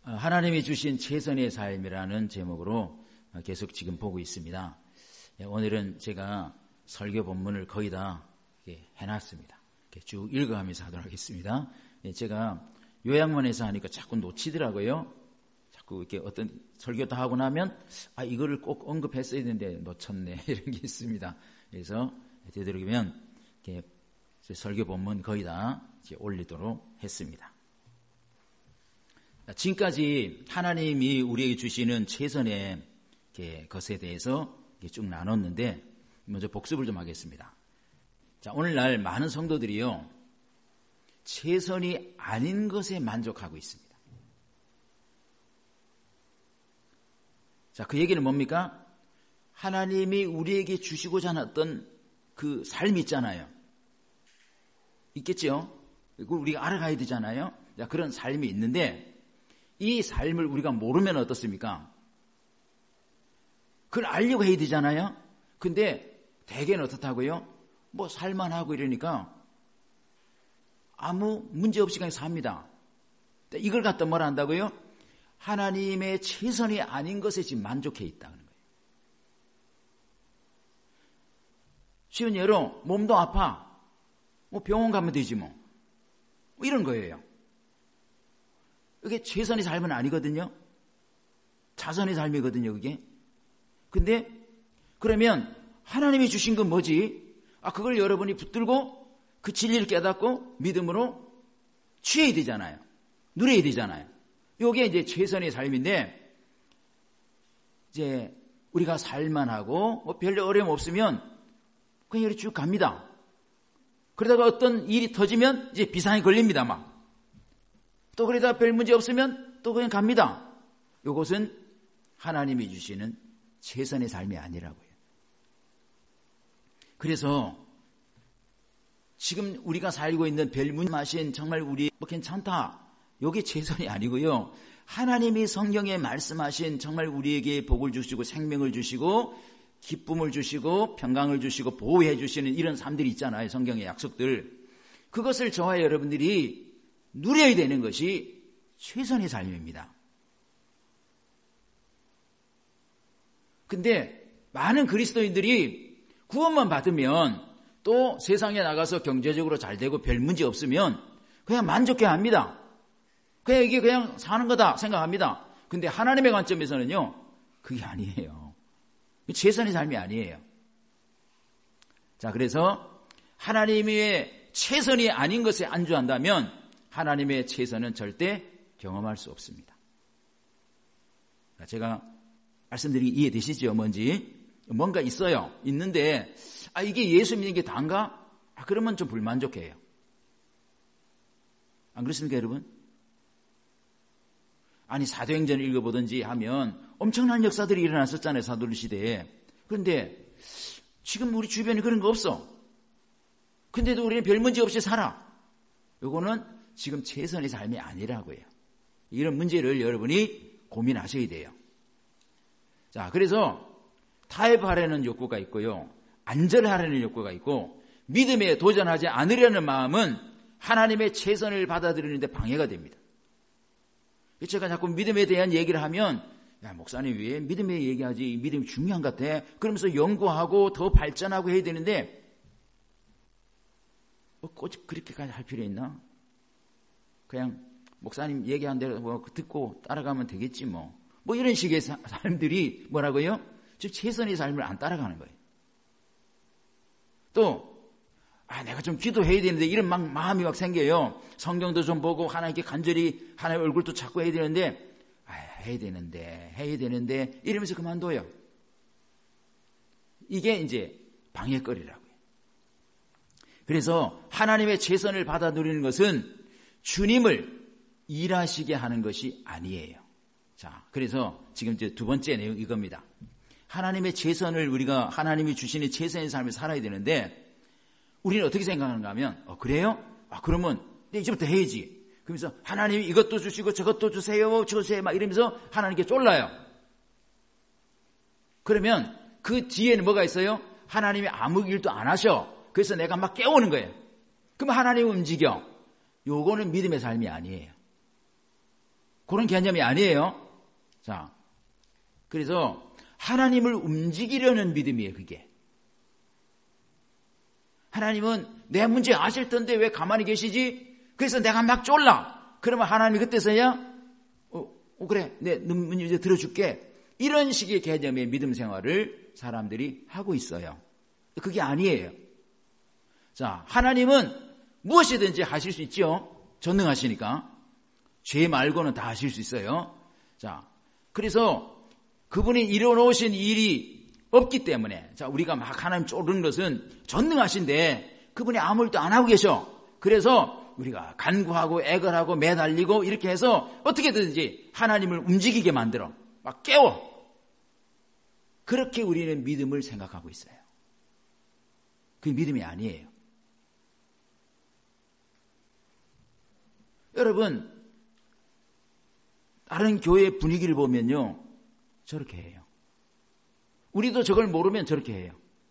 하나님이 주신 최선의 삶이라는 제목으로 계속 지금 보고 있습니다. 오늘은 제가 설교 본문을 거의 다 해놨습니다. 쭉 읽어가면서 하도록 하겠습니다. 제가 요약문에서 하니까 자꾸 놓치더라고요. 자꾸 이렇게 어떤 설교 다 하고 나면 이거를 꼭 언급했어야 되는데 놓쳤네 이런 게 있습니다. 그래서 되도록이면 이렇게 설교 본문 거의 다 올리도록 했습니다. 지금까지 하나님이 우리에게 주시는 최선의 것에 대해서 쭉 나눴는데 먼저 복습을 좀 하겠습니다. 자, 오늘날 많은 성도들이요, 최선이 아닌 것에 만족하고 있습니다. 자, 그 얘기는 뭡니까? 하나님이 우리에게 주시고자 하는 어떤 그 삶이 있잖아요. 있겠죠? 그걸 우리가 알아가야 되잖아요. 자, 그런 삶이 있는데 이 삶을 우리가 모르면 어떻습니까? 그걸 알려고 해야 되잖아요. 근데 대개는 어떻다고요? 뭐 살만하고 이러니까 아무 문제 없이 그냥 삽니다. 이걸 갖다 뭐라 한다고요? 하나님의 최선이 아닌 것에 지금 만족해 있다는 거예요. 쉬운 예로 몸도 아파. 뭐 병원 가면 되지 뭐 이런 거예요. 이게 최선의 삶은 아니거든요. 자선의 삶이거든요, 그게. 근데 그러면 하나님이 주신 건 뭐지? 그걸 여러분이 붙들고 그 진리를 깨닫고 믿음으로 취해야 되잖아요. 누려야 되잖아요. 이게 이제 최선의 삶인데, 이제 우리가 살만하고 뭐 별로 어려움 없으면 그냥 이렇게 쭉 갑니다. 그러다가 어떤 일이 터지면 이제 비상이 걸립니다, 막. 또 그러다가 별 문제 없으면 또 그냥 갑니다. 이것은 하나님이 주시는 최선의 삶이 아니라고요. 그래서 지금 우리가 살고 있는 별 문마신 정말 우리 뭐 괜찮다. 이게 최선이 아니고요. 하나님이 성경에 말씀하신 정말 우리에게 복을 주시고 생명을 주시고 기쁨을 주시고 평강을 주시고 보호해 주시는 이런 삶들이 있잖아요. 성경의 약속들. 그것을 저와 여러분들이 누려야 되는 것이 최선의 삶입니다. 근데 많은 그리스도인들이 구원만 받으면 또 세상에 나가서 경제적으로 잘 되고 별 문제 없으면 그냥 만족해 합니다. 그냥 이게 그냥 사는 거다 생각합니다. 근데 하나님의 관점에서는요, 그게 아니에요. 최선의 삶이 아니에요. 자, 그래서 하나님의 최선이 아닌 것에 안주한다면 하나님의 최선은 절대 경험할 수 없습니다. 제가 말씀드리기 이해되시죠? 뭔가 있어요. 있는데 이게 예수 믿는 게 다인가? 그러면 좀 불만족해요. 안 그렇습니까, 여러분? 사도행전을 읽어보든지 하면 엄청난 역사들이 일어났었잖아요, 사도들 시대에. 그런데 지금 우리 주변에 그런 거 없어. 근데도 우리는 별 문제 없이 살아. 이거는 지금 최선의 삶이 아니라고요. 이런 문제를 여러분이 고민하셔야 돼요. 자, 그래서 타협하려는 욕구가 있고요, 안절하려는 욕구가 있고, 믿음에 도전하지 않으려는 마음은 하나님의 최선을 받아들이는데 방해가 됩니다. 제가 자꾸 믿음에 대한 얘기를 하면, 목사님 왜 믿음에 얘기하지? 믿음이 중요한 것 같아. 그러면서 연구하고 더 발전하고 해야 되는데 꼭 그렇게까지 할 필요 있나? 그냥 목사님 얘기한 대로 듣고 따라가면 되겠지 뭐 이런 식의 사람들이 뭐라고요? 즉 최선의 삶을 안 따라가는 거예요. 또 내가 좀 기도해야 되는데 이런 마음이 막 생겨요. 성경도 좀 보고 하나님께 간절히 하나님의 얼굴도 찾고 해야 되는데 해야 되는데 이러면서 그만둬요. 이게 이제 방해거리라고요. 그래서 하나님의 최선을 받아 누리는 것은 주님을 일하시게 하는 것이 아니에요. 자, 그래서 지금 이제 두 번째 내용 이겁니다. 하나님의 최선을 우리가 하나님이 주시는 최선의 삶을 살아야 되는데 우리는 어떻게 생각하는가 하면 그래요? 그러면 이제부터 해야지. 그러면서 하나님이 이것도 주시고 저것도 주세요 막 이러면서 하나님께 쫄라요. 그러면 그 뒤에는 뭐가 있어요? 하나님이 아무 일도 안 하셔. 그래서 내가 막 깨우는 거예요. 그럼 하나님이 움직여. 요거는 믿음의 삶이 아니에요. 그런 개념이 아니에요. 자, 그래서 하나님을 움직이려는 믿음이에요, 그게. 하나님은 내 문제 아실 텐데 왜 가만히 계시지? 그래서 내가 막 쫄라. 그러면 하나님이 그때서야 그래, 내 문제 들어줄게. 이런 식의 개념의 믿음 생활을 사람들이 하고 있어요. 그게 아니에요. 자, 하나님은 무엇이든지 하실 수 있죠. 전능하시니까. 죄 말고는 다 하실 수 있어요. 자, 그래서 그분이 이뤄놓으신 일이 없기 때문에, 자, 우리가 막 하나님 쫓는 것은 전능하신데 그분이 아무 일도 안 하고 계셔. 그래서 우리가 간구하고 애걸하고 매달리고 이렇게 해서 어떻게든지 하나님을 움직이게 만들어. 막 깨워. 그렇게 우리는 믿음을 생각하고 있어요. 그게 믿음이 아니에요. 여러분, 다른 교회 분위기를 보면요, 저렇게 해요. 우리도 저걸 모르면 저렇게 해요.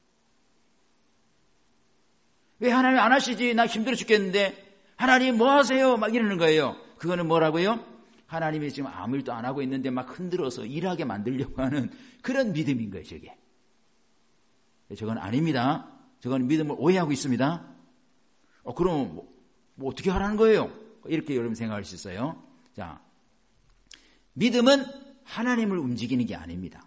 왜 하나님 안 하시지? 나 힘들어 죽겠는데 하나님 뭐 하세요? 막 이러는 거예요. 그거는 뭐라고요? 하나님이 지금 아무 일도 안 하고 있는데 막 흔들어서 일하게 만들려고 하는 그런 믿음인 거예요, 저게. 저건 아닙니다. 저건 믿음을 오해하고 있습니다. 그럼 뭐 어떻게 하라는 거예요? 이렇게 여러분 생각할 수 있어요. 자, 믿음은 하나님을 움직이는 게 아닙니다.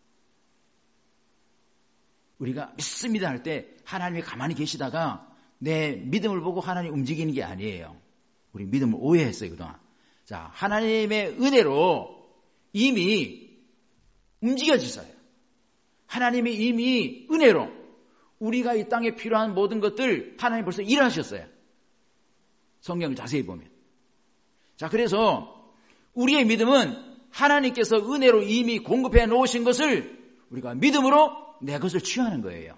우리가 믿습니다 할 때 하나님이 가만히 계시다가 내 믿음을 보고 하나님 움직이는 게 아니에요. 우리 믿음을 오해했어요, 그동안. 자, 하나님의 은혜로 이미 움직여지어요. 하나님이 이미 은혜로 우리가 이 땅에 필요한 모든 것들 하나님 벌써 일하셨어요. 성경을 자세히 보면. 자, 그래서 우리의 믿음은 하나님께서 은혜로 이미 공급해 놓으신 것을 우리가 믿음으로 내 것을 취하는 거예요.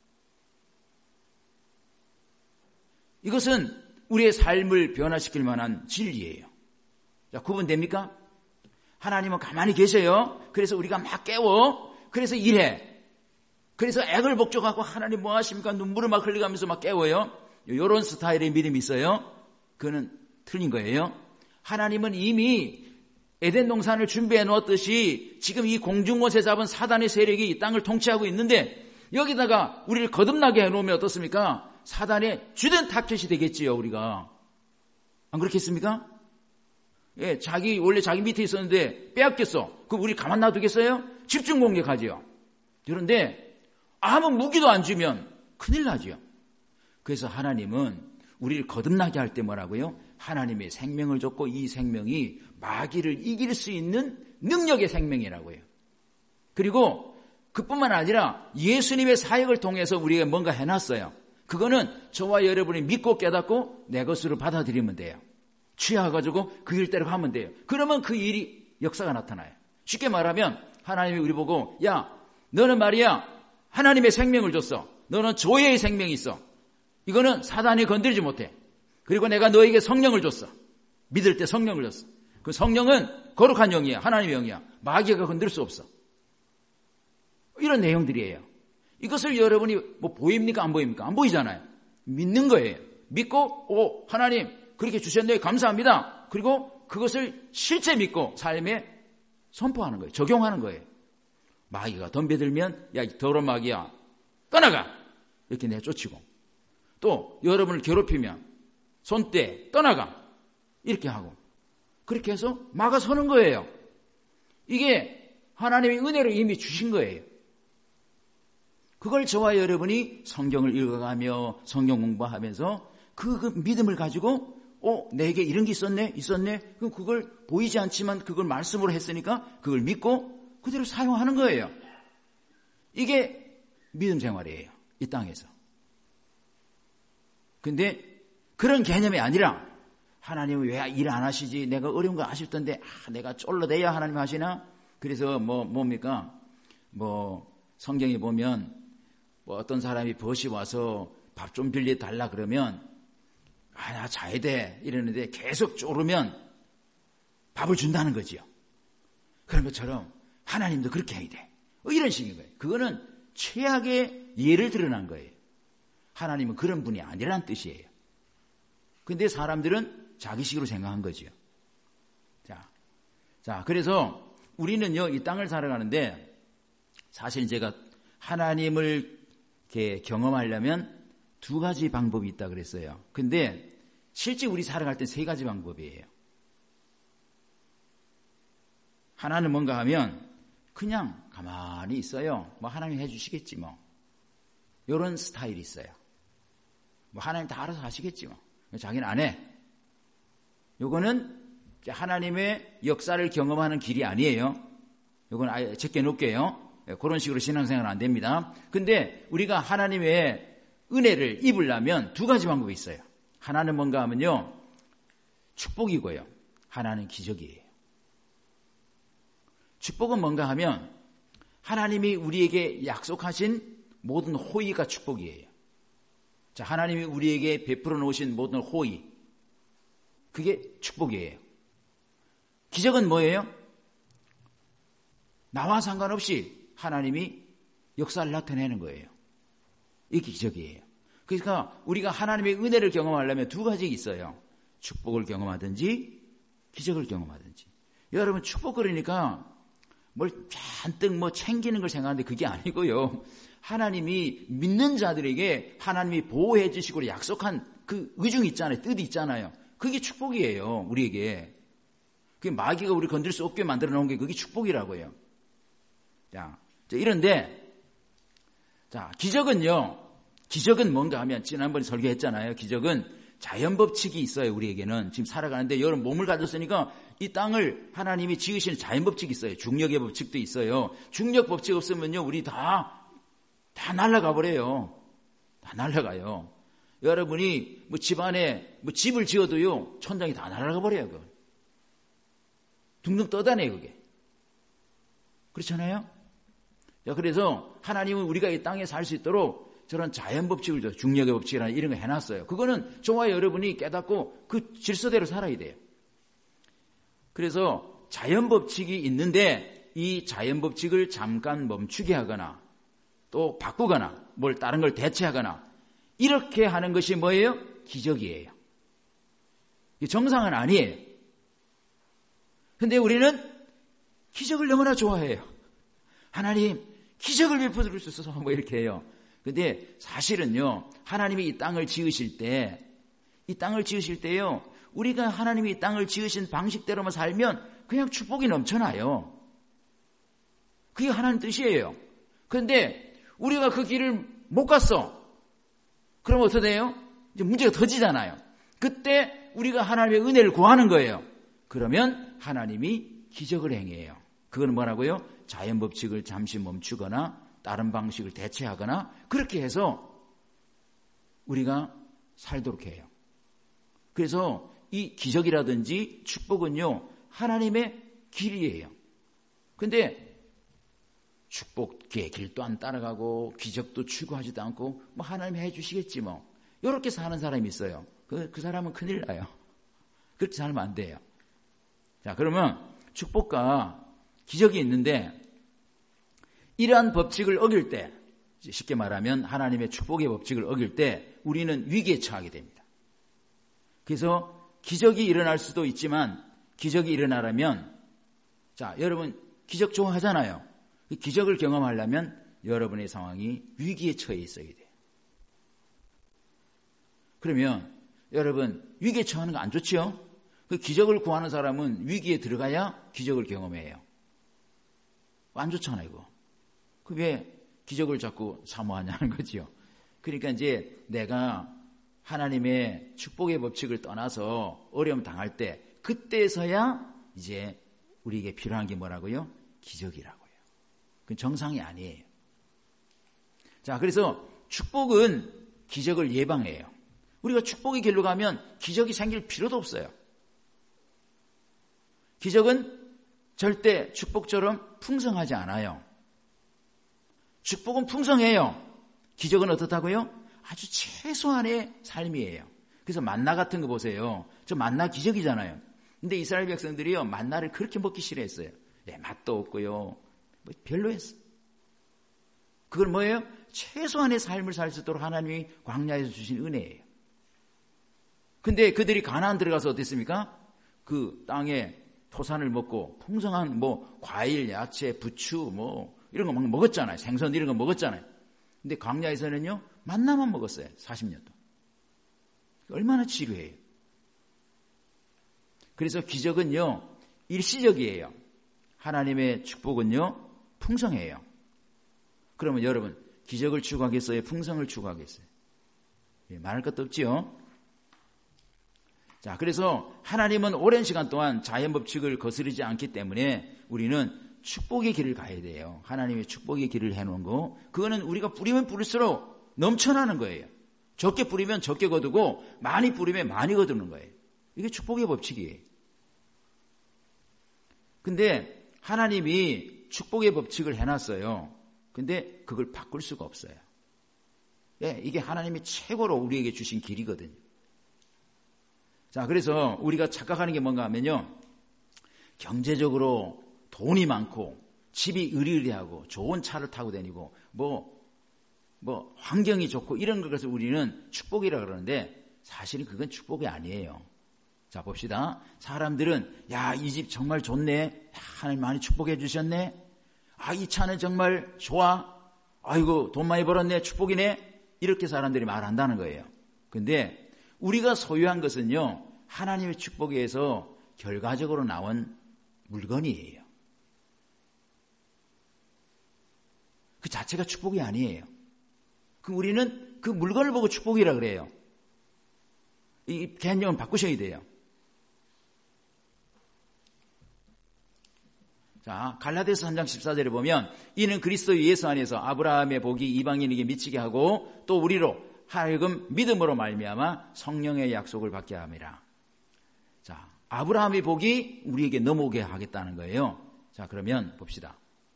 이것은 우리의 삶을 변화시킬 만한 진리예요. 자, 구분됩니까? 하나님은 가만히 계셔요. 그래서 우리가 막 깨워. 그래서 일해. 그래서 액을 목적하고 하나님 뭐 하십니까? 눈물을 막 흘려가면서 막 깨워요. 이런 스타일의 믿음이 있어요. 그거는 틀린 거예요. 하나님은 이미 에덴 동산을 준비해 놓았듯이 지금 이 공중곳에 잡은 사단의 세력이 이 땅을 통치하고 있는데 여기다가 우리를 거듭나게 해놓으면 어떻습니까? 사단의 주된 타켓이 되겠지요, 우리가. 안 그렇겠습니까? 예, 원래 자기 밑에 있었는데 빼앗겼어. 그럼 우리 가만 놔두겠어요? 집중 공격하지요. 그런데 아무 무기도 안 주면 큰일 나지요. 그래서 하나님은 우리를 거듭나게 할 때 뭐라고요? 하나님의 생명을 줬고 이 생명이 마귀를 이길 수 있는 능력의 생명이라고요. 그리고 그뿐만 아니라 예수님의 사역을 통해서 우리가 뭔가 해놨어요. 그거는 저와 여러분이 믿고 깨닫고 내 것으로 받아들이면 돼요. 취해가지고 그 일대로 하면 돼요. 그러면 그 일이 역사가 나타나요. 쉽게 말하면 하나님이 우리 보고 야, 너는 말이야 하나님의 생명을 줬어. 너는 조예의 생명이 있어. 이거는 사단이 건드리지 못해. 그리고 내가 너에게 성령을 줬어. 믿을 때 성령을 줬어. 그 성령은 거룩한 영이야. 하나님의 영이야. 마귀가 건드릴 수 없어. 이런 내용들이에요. 이것을 여러분이 뭐 보입니까? 안 보입니까? 안 보이잖아요. 믿는 거예요. 믿고 하나님 그렇게 주셨네요. 감사합니다. 그리고 그것을 실제 믿고 삶에 선포하는 거예요. 적용하는 거예요. 마귀가 덤벼들면 야, 더러운 마귀야. 떠나가. 이렇게 내쫓이고 또 여러분을 괴롭히면 손대 떠나가. 이렇게 하고 그렇게 해서 막아서는 거예요. 이게 하나님의 은혜로 이미 주신 거예요. 그걸 저와 여러분이 성경을 읽어가며 성경 공부하면서 그 믿음을 가지고 내게 이런 게 있었네. 그럼 그걸 보이지 않지만 그걸 말씀으로 했으니까 그걸 믿고 그대로 사용하는 거예요. 이게 믿음 생활이에요. 이 땅에서. 근데 그런 개념이 아니라 하나님은 왜 일 안 하시지? 내가 어려운 거 아실 텐데 내가 쫄러대야 하나님 하시나? 그래서 뭡니까? 성경에 보면 어떤 사람이 벗이 와서 밥 좀 빌려달라 그러면 나 자야 돼 이러는데 계속 쪼르면 밥을 준다는 거지요. 그런 것처럼 하나님도 그렇게 해야 돼. 이런 식인 거예요. 그거는 최악의 예를 드러난 거예요. 하나님은 그런 분이 아니라는 뜻이에요. 근데 사람들은 자기식으로 생각한 거지요. 자, 자, 그래서 우리는요, 이 땅을 살아가는데 사실 제가 하나님을 이렇게 경험하려면 두 가지 방법이 있다 그랬어요. 근데 실제 우리 살아갈 때 세 가지 방법이에요. 하나는 뭔가 하면 그냥 가만히 있어요. 뭐 하나님 해주시겠지 뭐. 이런 스타일이 있어요. 뭐 하나님 다 알아서 하시겠지 뭐. 자기는 안 해. 요거는 하나님의 역사를 경험하는 길이 아니에요. 요건 아예 제껴놓을게요. 그런 식으로 신앙생활은 안 됩니다. 근데 우리가 하나님의 은혜를 입으려면 두 가지 방법이 있어요. 하나는 뭔가 하면요, 축복이고요. 하나는 기적이에요. 축복은 뭔가 하면 하나님이 우리에게 약속하신 모든 호의가 축복이에요. 자, 하나님이 우리에게 베풀어 놓으신 모든 호의, 그게 축복이에요. 기적은 뭐예요? 나와 상관없이 하나님이 역사를 나타내는 거예요. 이게 기적이에요. 그러니까 우리가 하나님의 은혜를 경험하려면 두 가지 있어요. 축복을 경험하든지 기적을 경험하든지. 여러분, 축복 그러니까 뭘 잔뜩 뭐 챙기는 걸 생각하는데 그게 아니고요. 하나님이 믿는 자들에게 하나님이 보호해 주시고 약속한 그 의중 있잖아요. 뜻이 있잖아요. 그게 축복이에요. 우리에게. 그게 마귀가 우리 건들 수 없게 만들어 놓은 게 그게 축복이라고요. 자, 이런데, 자, 기적은요. 기적은 뭔가 하면 지난번에 설교했잖아요. 기적은 자연 법칙이 있어요. 우리에게는 지금 살아가는데 여러분 몸을 가졌으니까 이 땅을 하나님이 지으시는 자연 법칙이 있어요. 중력의 법칙도 있어요. 중력 법칙 없으면요, 우리 다 날아가 버려요. 다 날아가요. 여러분이 뭐 집안에 뭐 집을 지어도요, 천장이 다 날아가 버려요. 그거. 둥둥 떠다녀요, 그게. 그렇잖아요? 자, 그래서 하나님은 우리가 이 땅에 살 수 있도록 저런 자연 법칙을 줘. 중력의 법칙이라는 이런 거 해놨어요. 그거는 저와 여러분이 깨닫고 그 질서대로 살아야 돼요. 그래서 자연 법칙이 있는데 이 자연 법칙을 잠깐 멈추게 하거나 또 바꾸거나 뭘 다른 걸 대체하거나 이렇게 하는 것이 뭐예요? 기적이에요. 정상은 아니에요. 근데 우리는 기적을 너무나 좋아해요. 하나님, 기적을 베풀어 주셔서 뭐 이렇게 해요. 근데 사실은요, 하나님이 이 땅을 지으실 때요, 우리가 하나님이 이 땅을 지으신 방식대로만 살면 그냥 축복이 넘쳐나요. 그게 하나님 뜻이에요. 그런데 우리가 그 길을 못 갔어. 그럼 어떻게 돼요? 이제 문제가 터지잖아요. 그때 우리가 하나님의 은혜를 구하는 거예요. 그러면 하나님이 기적을 행해요. 그건 뭐라고요? 자연 법칙을 잠시 멈추거나 다른 방식을 대체하거나 그렇게 해서 우리가 살도록 해요. 그래서 이 기적이라든지 축복은요, 하나님의 길이에요. 근데 축복의 길도 안 따라가고 기적도 추구하지도 않고 뭐 하나님이 해주시겠지 뭐 이렇게 사는 사람이 있어요. 그 사람은 큰일 나요. 그렇게 살면 안 돼요. 자, 그러면 축복과 기적이 있는데 이러한 법칙을 어길 때, 쉽게 말하면 하나님의 축복의 법칙을 어길 때 우리는 위기에 처하게 됩니다. 그래서 기적이 일어날 수도 있지만 기적이 일어나려면, 자, 여러분 기적 좋아하잖아요. 기적을 경험하려면 여러분의 상황이 위기에 처해 있어야 돼요. 그러면 여러분 위기에 처하는 거 안 좋지요? 그 기적을 구하는 사람은 위기에 들어가야 기적을 경험해요. 안 좋잖아요, 이거. 그 왜 기적을 자꾸 사모하냐는 거지요. 그러니까 이제 내가 하나님의 축복의 법칙을 떠나서 어려움 당할 때 그때서야 이제 우리에게 필요한 게 뭐라고요? 기적이라고요. 그건 정상이 아니에요. 자, 그래서 축복은 기적을 예방해요. 우리가 축복의 길로 가면 기적이 생길 필요도 없어요. 기적은 절대 축복처럼 풍성하지 않아요. 축복은 풍성해요. 기적은 어떻다고요? 아주 최소한의 삶이에요. 그래서 만나 같은 거 보세요. 저 만나 기적이잖아요. 근데 이스라엘 백성들이요, 만나를 그렇게 먹기 싫어했어요. 맛도 없고요. 뭐 별로였어요. 그건 뭐예요? 최소한의 삶을 살 수 있도록 하나님이 광야에서 주신 은혜예요. 근데 그들이 가나안 들어가서 어땠습니까? 그 땅에 토산을 먹고 풍성한 과일, 야채, 부추 이런 거 막 먹었잖아요. 생선 이런 거 먹었잖아요. 근데 광야에서는요, 만나만 먹었어요. 40년 동안. 얼마나 지루해요. 그래서 기적은요, 일시적이에요. 하나님의 축복은요, 풍성해요. 그러면 여러분, 기적을 추구하겠어요? 풍성을 추구하겠어요? 말할 것도 없지요. 자, 그래서 하나님은 오랜 시간 동안 자연 법칙을 거스르지 않기 때문에 우리는 축복의 길을 가야 돼요. 하나님의 축복의 길을 해놓은 거, 그거는 우리가 뿌리면 뿌릴수록 넘쳐나는 거예요. 적게 뿌리면 적게 거두고 많이 뿌리면 많이 거두는 거예요. 이게 축복의 법칙이에요. 근데 하나님이 축복의 법칙을 해놨어요. 근데 그걸 바꿀 수가 없어요. 이게 하나님이 최고로 우리에게 주신 길이거든요. 자, 그래서 우리가 착각하는 게 뭔가 하면요, 경제적으로 돈이 많고 집이 으리으리하고 좋은 차를 타고 다니고 환경이 좋고 이런 것을 우리는 축복이라 그러는데 사실은 그건 축복이 아니에요. 자, 봅시다. 사람들은 이 집 정말 좋네. 하나님 많이 축복해 주셨네. 이 차는 정말 좋아. 아이고 돈 많이 벌었네. 축복이네. 이렇게 사람들이 말한다는 거예요. 근데 우리가 소유한 것은요, 하나님의 축복에 의해서 결과적으로 나온 물건이에요. 그 자체가 축복이 아니에요. 우리는 그 물건을 보고 축복이라 그래요. 이 개념을 바꾸셔야 돼요. 자, 갈라디아서 3장 14절에 보면 이는 그리스도 예수 안에서 아브라함의 복이 이방인에게 미치게 하고 또 우리로 하여금 믿음으로 말미암아 성령의 약속을 받게 함이라. 자, 아브라함의 복이 우리에게 넘어오게 하겠다는 거예요. 자, 그러면 봅시다.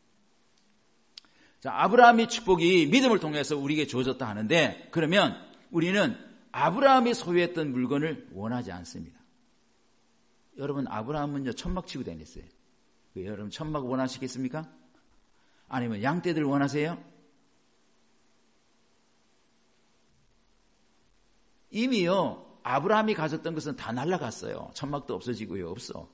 자, 아브라함의 축복이 믿음을 통해서 우리에게 주어졌다 하는데, 그러면 우리는 아브라함이 소유했던 물건을 원하지 않습니다. 여러분, 아브라함은요, 천막 치고 다녔어요. 여러분, 천막 원하시겠습니까? 아니면 양떼들 원하세요? 이미요, 아브라함이 가졌던 것은 다 날아갔어요. 천막도 없어지고요, 없어.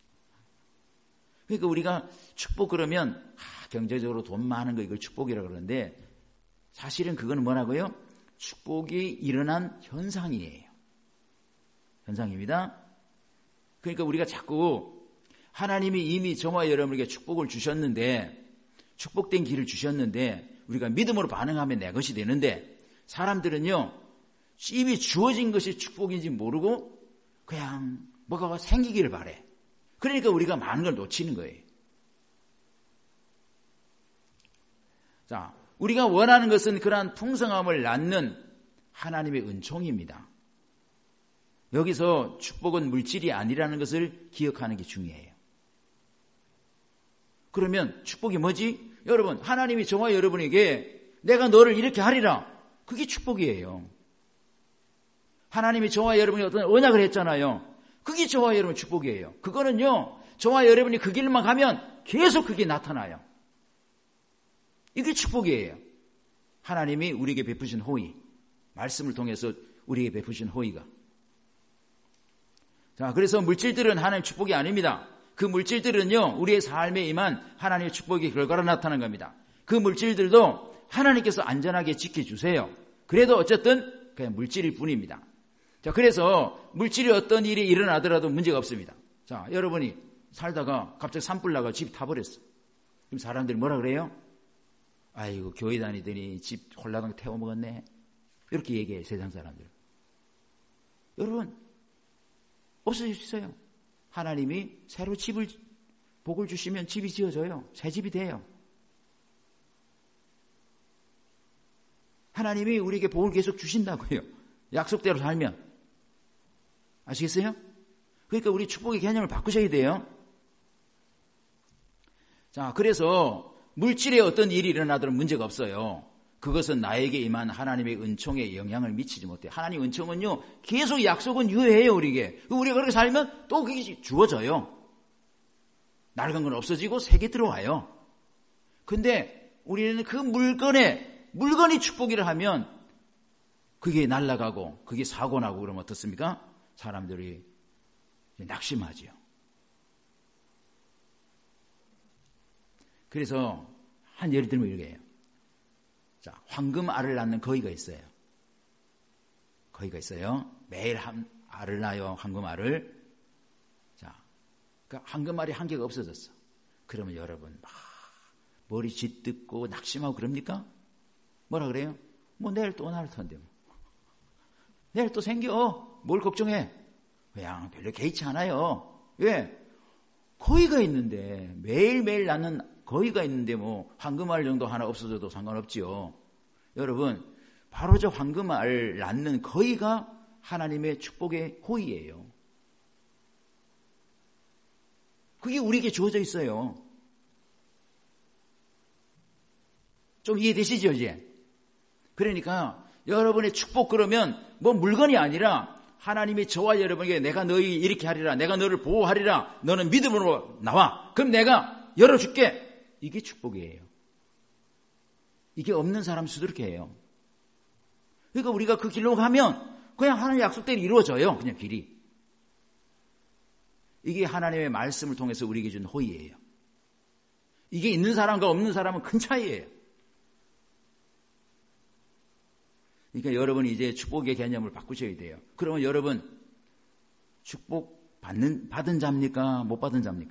그러니까 우리가 축복 그러면 경제적으로 돈 많은 거 이걸 축복이라고 그러는데, 사실은 그건 뭐라고요? 축복이 일어난 현상이에요. 현상입니다. 그러니까 우리가 자꾸 하나님이 이미 저와 여러분에게 축복을 주셨는데, 축복된 길을 주셨는데 우리가 믿음으로 반응하면 내 것이 되는데, 사람들은요, 이미 주어진 것이 축복인지 모르고 그냥 뭐가 생기기를 바래. 그러니까 우리가 많은 걸 놓치는 거예요. 자, 우리가 원하는 것은 그러한 풍성함을 낳는 하나님의 은총입니다. 여기서 축복은 물질이 아니라는 것을 기억하는 게 중요해요. 그러면 축복이 뭐지? 여러분, 하나님이 저와 여러분에게 내가 너를 이렇게 하리라. 그게 축복이에요. 하나님이 저와 여러분이 어떤 언약을 했잖아요. 그게 저와 여러분 축복이에요. 그거는요, 저와 여러분이 그 길만 가면 계속 그게 나타나요. 이게 축복이에요. 하나님이 우리에게 베푸신 호의, 말씀을 통해서 우리에게 베푸신 호의가. 자, 그래서 물질들은 하나님의 축복이 아닙니다. 그 물질들은요, 우리의 삶에 임한 하나님의 축복의 결과로 나타난 겁니다. 그 물질들도 하나님께서 안전하게 지켜주세요. 그래도 어쨌든 그냥 물질일 뿐입니다. 자, 그래서 물질이 어떤 일이 일어나더라도 문제가 없습니다. 자, 여러분이 살다가 갑자기 산불 나가 집이 타버렸어. 그럼 사람들이 뭐라 그래요? 아이고, 교회 다니더니 집 홀라당 태워 먹었네. 이렇게 얘기해요, 세상 사람들. 여러분, 없어질 수 있어요. 하나님이 새로 복을 주시면 집이 지어져요. 새 집이 돼요. 하나님이 우리에게 복을 계속 주신다고요. 약속대로 살면. 아시겠어요? 그러니까 우리 축복의 개념을 바꾸셔야 돼요. 자, 그래서 물질에 어떤 일이 일어나더라도 문제가 없어요. 그것은 나에게 임한 하나님의 은총에 영향을 미치지 못해요. 하나님의 은총은요, 계속 약속은 유효해요, 우리에게. 우리가 그렇게 살면 또 그게 주어져요. 낡은 건 없어지고 새게 들어와요. 근데 우리는 그 물건이 축복이라 하면 그게 날아가고 그게 사고 나고 그러면 어떻습니까? 사람들이 낙심하지요. 그래서 한 예를 들면 이렇게 해요. 자, 황금알을 낳는 거위가 있어요. 거위가 있어요. 매일 한 알을 낳아요. 황금알을. 자, 그 황금알이 한 개가 없어졌어. 그러면 여러분 막 머리 짓뜯고 낙심하고 그럽니까? 뭐라 그래요? 뭐 내일 또 날 텐데 뭐. 내일 또 생겨. 뭘 걱정해? 그냥 별로 개의치 않아요. 왜? 거위가 있는데 매일매일 낳는 거위가 있는데 뭐 황금알 정도 하나 없어져도 상관없지요. 여러분 바로 저 황금알 낳는 거위가 하나님의 축복의 호의예요. 그게 우리에게 주어져 있어요. 좀 이해되시죠 이제? 그러니까 여러분의 축복 그러면 뭐 물건이 아니라 하나님이 저와 여러분에게 내가 너희 이렇게 하리라, 내가 너를 보호하리라, 너는 믿음으로 나와. 그럼 내가 열어줄게. 이게 축복이에요. 이게 없는 사람 수두룩해 해요. 그러니까 우리가 그 길로 가면 그냥 하나님의 약속대로 이루어져요. 그냥 길이. 이게 하나님의 말씀을 통해서 우리에게 준 호의예요. 이게 있는 사람과 없는 사람은 큰 차이예요. 그러니까 여러분이 이제 축복의 개념을 바꾸셔야 돼요. 그러면 여러분 축복 받은 자입니까? 못 받은 자입니까?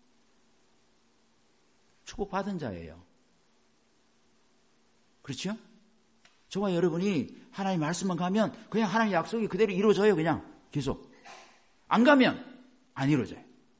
축복 받은 자예요. 그렇죠? 저와 여러분이 하나님 말씀만 가면 그냥 하나님 약속이 그대로 이루어져요. 그냥 계속. 안 가면 안 이루어져요.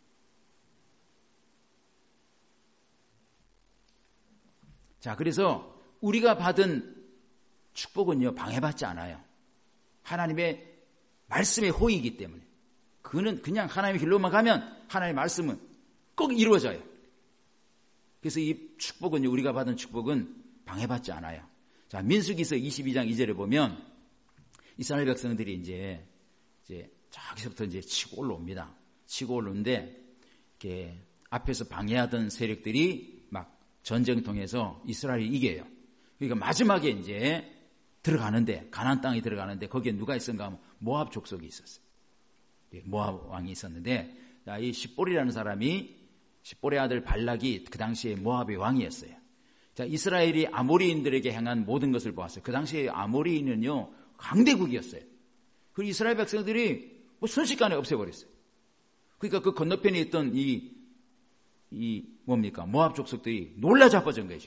자, 그래서 우리가 받은 축복은요, 방해받지 않아요. 하나님의 말씀의 호의이기 때문에. 그는 그냥 하나님의 길로만 가면 하나님의 말씀은 꼭 이루어져요. 그래서 이 축복은요, 우리가 받은 축복은 방해받지 않아요. 자, 민수기서 22장 2절에 보면 이스라엘 백성들이 이제 저기서부터 이제 치고 올라옵니다. 치고 올라오는데 이렇게 앞에서 방해하던 세력들이 막 전쟁통해서 이스라엘이 이겨요. 그러니까 마지막에 이제 들어가는데 가나안 땅에 들어가는데 거기에 누가 있었는가 하면 모압 족속이 있었어요. 모압 왕이 있었는데 이 십볼이라는 사람이 십볼의 아들 발락이 그 당시에 모압의 왕이었어요. 자, 이스라엘이 아모리인들에게 행한 모든 것을 보았어요. 그 당시에 아모리인은요 강대국이었어요. 그리고 이스라엘 백성들이 뭐 순식간에 없애버렸어요. 그러니까 그 건너편에 있던 이 뭡니까 모압 족속들이 놀라 자빠진 거죠.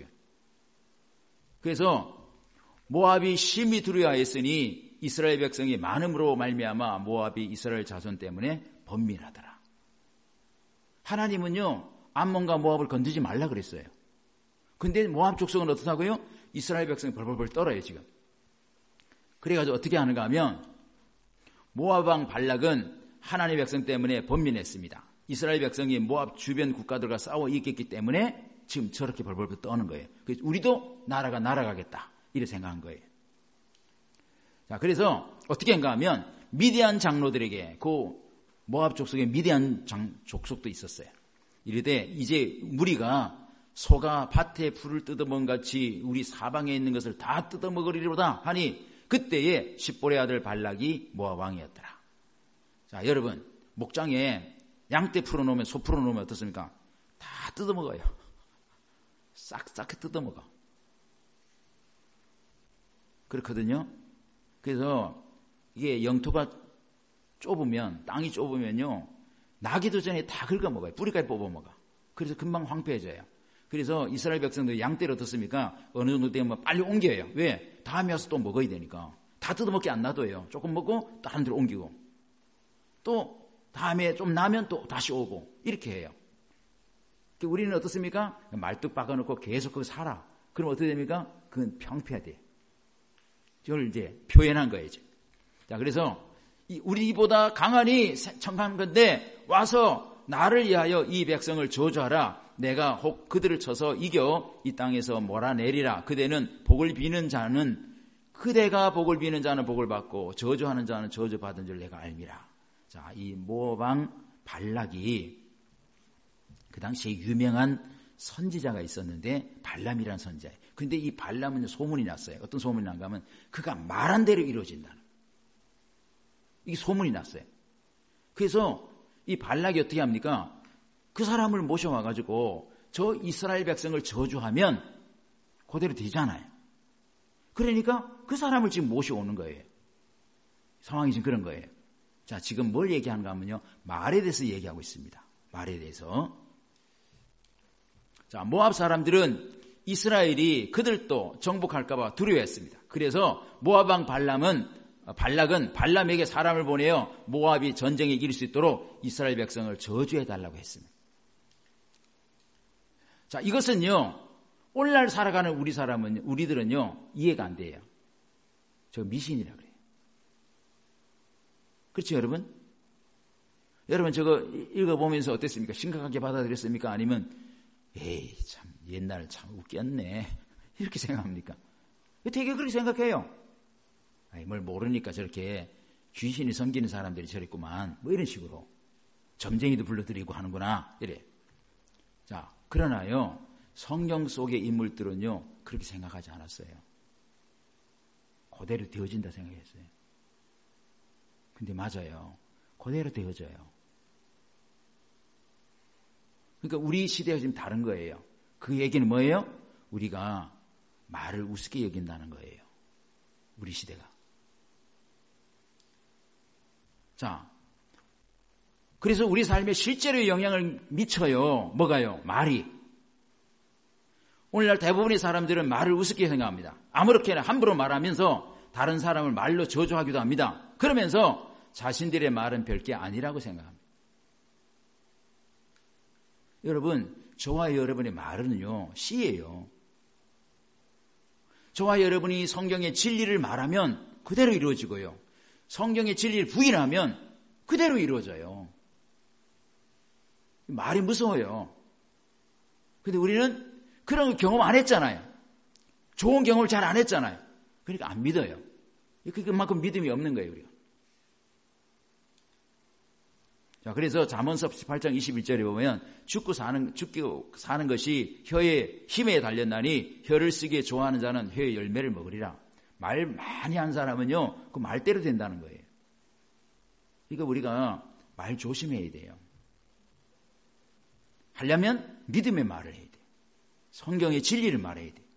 그래서 모압이 심히 두려워하였으니 이스라엘 백성이 많음으로 말미암아 모압이 이스라엘 자손 때문에 번민하더라. 하나님은요 암몬과 모압을 건드리지 말라 그랬어요. 근데 모압 족속은 어떻다고요? 이스라엘 백성이 벌벌벌 떨어요 지금. 그래가지고 어떻게 하는가 하면 모압 왕 발락은 하나님의 백성 때문에 번민했습니다. 이스라엘 백성이 모압 주변 국가들과 싸워 이겼기 때문에 지금 저렇게 벌벌벌 떠는 거예요. 그래서 우리도 나라가 날아가겠다 이렇게 생각한 거예요. 자, 그래서 어떻게 한가 하면 미디안 장로들에게 그 모압 족속에 미디안 족속도 있었어요. 이르되 이제 무리가 소가 밭에 풀을 뜯어먹은 같이 우리 사방에 있는 것을 다 뜯어먹으리로다 하니 그때에 십볼의 아들 발락이 모압 왕이었더라. 자, 여러분 목장에 양떼 풀어놓으면 소 풀어놓으면 어떻습니까? 다 뜯어먹어요. 싹싹 뜯어먹어. 그렇거든요. 그래서 이게 영토가 좁으면 땅이 좁으면요 나기도 전에 다 긁어먹어요. 뿌리까지 뽑아먹어. 그래서 금방 황폐해져요. 그래서 이스라엘 백성들이 양떼를 어떻습니까? 어느 정도 되면 빨리 옮겨요. 왜? 다음에 와서 또 먹어야 되니까. 다 뜯어먹게 안 놔둬요. 조금 먹고 다른 데로 옮기고 또 다음에 좀 나면 또 다시 오고 이렇게 해요. 우리는 어떻습니까? 말뚝 박아놓고 계속 거기 살아. 그럼 어떻게 됩니까? 그건 평폐돼. 이걸 이제 표현한 거예요. 이제. 자, 그래서 우리보다 강하니 청한 건데 와서 나를 위하여 이 백성을 저주하라. 내가 혹 그들을 쳐서 이겨 이 땅에서 몰아내리라. 그대는 복을 비는 자는 그대가 복을 비는 자는 복을 받고 저주하는 자는 저주받은 줄 내가 알미라. 자, 이 모압 왕 발락이 그 당시에 유명한 선지자가 있었는데 발람이라는 선지자예요. 근데 이 발람은 소문이 났어요. 어떤 소문이 난가 하면 그가 말한 대로 이루어진다는. 이게 소문이 났어요. 그래서 이 발락이 어떻게 합니까? 그 사람을 모셔와가지고 저 이스라엘 백성을 저주하면 그대로 되잖아요. 그러니까 그 사람을 지금 모셔오는 거예요. 상황이 지금 그런 거예요. 자, 지금 뭘 얘기하는가 하면요. 말에 대해서 얘기하고 있습니다. 말에 대해서. 자, 모압 사람들은 이스라엘이 그들도 정복할까봐 두려워했습니다. 그래서 모압 왕 발락은 발람에게 사람을 보내어 모압이 전쟁에 이길 수 있도록 이스라엘 백성을 저주해달라고 했습니다. 자, 이것은요, 오늘날 살아가는 우리들은요, 이해가 안 돼요. 저 미신이라 그래요. 그렇죠, 여러분? 여러분, 저거 읽어보면서 어땠습니까? 심각하게 받아들였습니까? 아니면, 에이, 참, 옛날 참 웃겼네. 이렇게 생각합니까? 되게 그렇게 생각해요. 아이, 뭘 모르니까 저렇게 귀신이 섬기는 사람들이 저랬구만. 뭐 이런 식으로. 점쟁이도 불러들이고 하는구나. 이래. 자, 그러나요, 성경 속의 인물들은요, 그렇게 생각하지 않았어요. 그대로 되어진다 생각했어요. 근데 맞아요. 그대로 되어져요. 그러니까 우리 시대가 지금 다른 거예요. 그 얘기는 뭐예요? 우리가 말을 우습게 여긴다는 거예요. 우리 시대가. 자, 그래서 우리 삶에 실제로 영향을 미쳐요. 뭐가요? 말이. 오늘날 대부분의 사람들은 말을 우습게 생각합니다. 아무렇게나 함부로 말하면서 다른 사람을 말로 저주하기도 합니다. 그러면서 자신들의 말은 별게 아니라고 생각합니다. 여러분, 저와 여러분의 말은요, 씨예요. 저와 여러분이 성경의 진리를 말하면 그대로 이루어지고요. 성경의 진리를 부인하면 그대로 이루어져요. 말이 무서워요. 근데 우리는 그런 경험 안 했잖아요. 좋은 경험을 잘 안 했잖아요. 그러니까 안 믿어요. 그만큼 믿음이 없는 거예요, 우리가. 자, 그래서 잠언서 18장 21절에 보면 죽고 사는 것이 혀의 힘에 달렸나니 혀를 쓰기에 좋아하는 자는 혀의 열매를 먹으리라. 말 많이 한 사람은요, 그 말대로 된다는 거예요. 그러니까 우리가 말 조심해야 돼요. 하려면 믿음의 말을 해야 돼요. 성경의 진리를 말해야 돼요.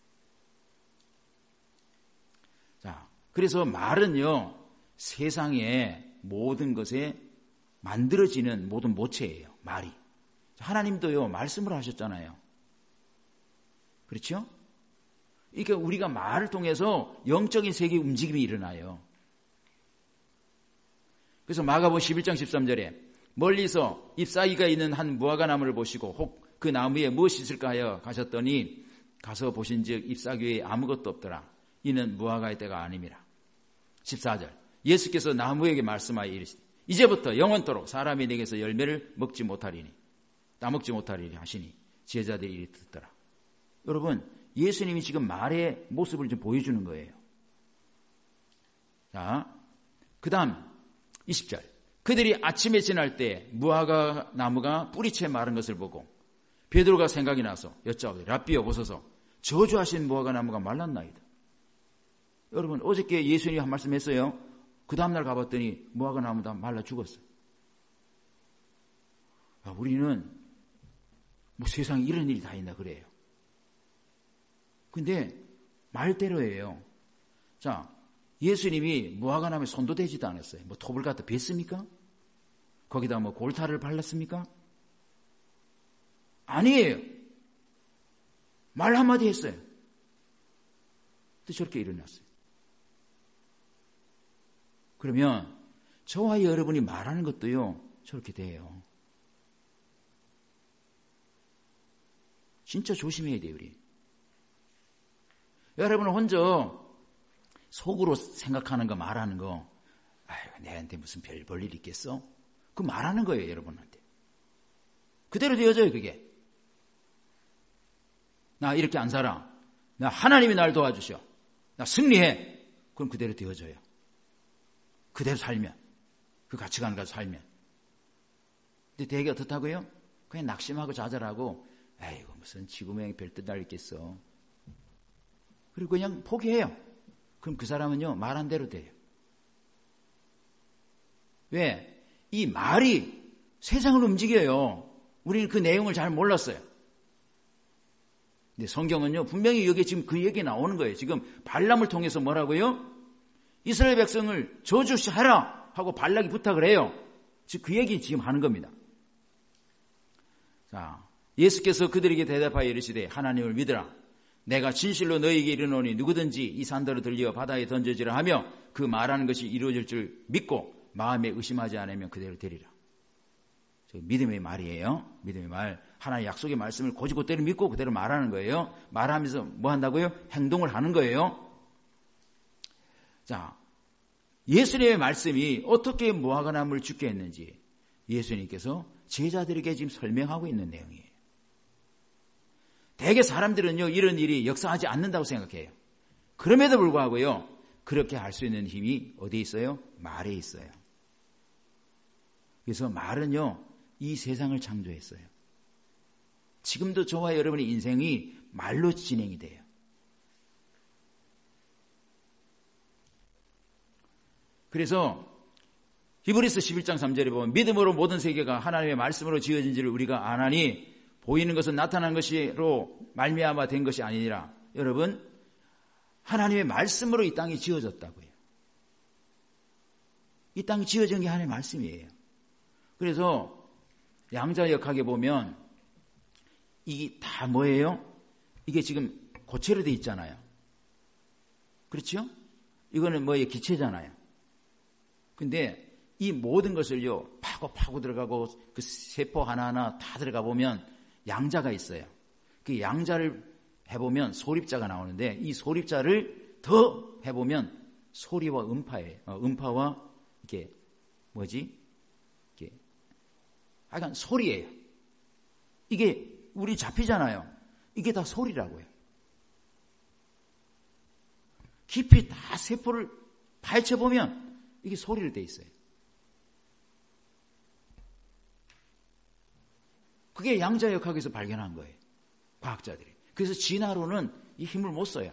자, 그래서 말은요, 세상의 모든 것에 만들어지는 모든 모체예요. 말이. 하나님도요, 말씀을 하셨잖아요. 그렇죠? 그러니까 우리가 말을 통해서 영적인 세계의 움직임이 일어나요. 그래서 마가복음 11장 13절에 멀리서 잎사귀가 있는 한 무화과 나무를 보시고 혹 그 나무에 무엇이 있을까 하여 가셨더니 가서 보신즉 잎사귀에 아무것도 없더라. 이는 무화과의 때가 아님이라. 14절 예수께서 나무에게 말씀하여 이르시되 이제부터 영원토록 사람이 내게서 열매를 먹지 못하리니 따먹지 못하리니 하시니 제자들이 이리 듣더라. 여러분, 예수님이 지금 말의 모습을 좀 보여주는 거예요. 자, 그 다음 20절 그들이 아침에 지날 때 무화과 나무가 뿌리채 마른 것을 보고 베드로가 생각이 나서 여짜오되 랍비여 보소서 저주하신 무화과 나무가 말랐나이다. 여러분, 어저께 예수님이 한 말씀 했어요. 그 다음날 가봤더니 무화과 나무 다 말라 죽었어요. 우리는 뭐 세상에 이런 일이 다 있나 그래요. 근데 말대로예요. 자, 예수님이 무화과 나무에 손도 대지도 않았어요. 뭐 톱을 갖다 뱄습니까? 거기다 뭐 골타를 발랐습니까? 아니에요. 말 한마디 했어요. 또 저렇게 일어났어요. 그러면 저와 여러분이 말하는 것도요, 저렇게 돼요. 진짜 조심해야 돼요, 우리. 여러분은 혼자 속으로 생각하는 거, 말하는 거, 아이고, 내한테 무슨 별 볼 일 있겠어? 그 말하는 거예요, 여러분한테. 그대로 되어져요, 그게. 나 이렇게 안 살아. 나 하나님이 날 도와주셔. 나 승리해. 그럼 그대로 되어져요. 그대로 살면. 그 가치관을 가지고 살면. 근데 되게 어떻다고요? 그냥 낙심하고 좌절하고, 아이고, 무슨 지구명이 별뜻 날 있겠어. 그리고 그냥 포기해요. 그럼 그 사람은요, 말한 대로 돼요. 왜? 이 말이 세상을 움직여요. 우리는 그 내용을 잘 몰랐어요. 근데 성경은요, 분명히 여기에 지금 그 얘기 나오는 거예요. 지금 발람을 통해서 뭐라고요? 이스라엘 백성을 저주하라 하고 발락이 부탁을 해요. 지금 그 얘기 지금 하는 겁니다. 자, 예수께서 그들에게 대답하여 이르시되 하나님을 믿으라. 내가 진실로 너희에게 이르노니 누구든지 이 산더를 들려 바다에 던져지라 하며 그 말하는 것이 이루어질 줄 믿고 마음에 의심하지 않으면 그대로 되리라. 믿음의 말이에요. 믿음의 말. 하나의 약속의 말씀을 곧이곧대로 믿고 그대로 말하는 거예요. 말하면서 뭐 한다고요? 행동을 하는 거예요. 자, 예수님의 말씀이 어떻게 무화과나무를 죽게 했는지 예수님께서 제자들에게 지금 설명하고 있는 내용이에요. 대개 사람들은요, 이런 일이 역사하지 않는다고 생각해요. 그럼에도 불구하고요, 그렇게 할 수 있는 힘이 어디에 있어요? 말에 있어요. 그래서 말은요, 이 세상을 창조했어요. 지금도 저와 여러분의 인생이 말로 진행이 돼요. 그래서 히브리서 11장 3절에 보면 믿음으로 모든 세계가 하나님의 말씀으로 지어진지를 우리가 아나니 보이는 것은 나타난 것으로 말미암아 된 것이 아니니라. 여러분, 하나님의 말씀으로 이 땅이 지어졌다고요. 이 땅이 지어진 게 하나님의 말씀이에요. 그래서 양자역학에 보면 이게 다 뭐예요? 이게 지금 고체로 돼 있잖아요. 그렇죠? 이거는 뭐의 기체잖아요. 근데 이 모든 것을요, 파고 들어가고 그 세포 하나하나 다 들어가 보면 양자가 있어요. 그 양자를 해보면 소립자가 나오는데 이 소립자를 더 해보면 소리와 음파예요. 음파와 이게 뭐지? 이게 하여간 소리예요. 이게 우리 잡히잖아요. 이게 다 소리라고요. 깊이 다 세포를 파헤쳐보면 이게 소리로 돼 있어요. 그게 양자역학에서 발견한 거예요. 과학자들이. 그래서 진화론은 이 힘을 못 써요.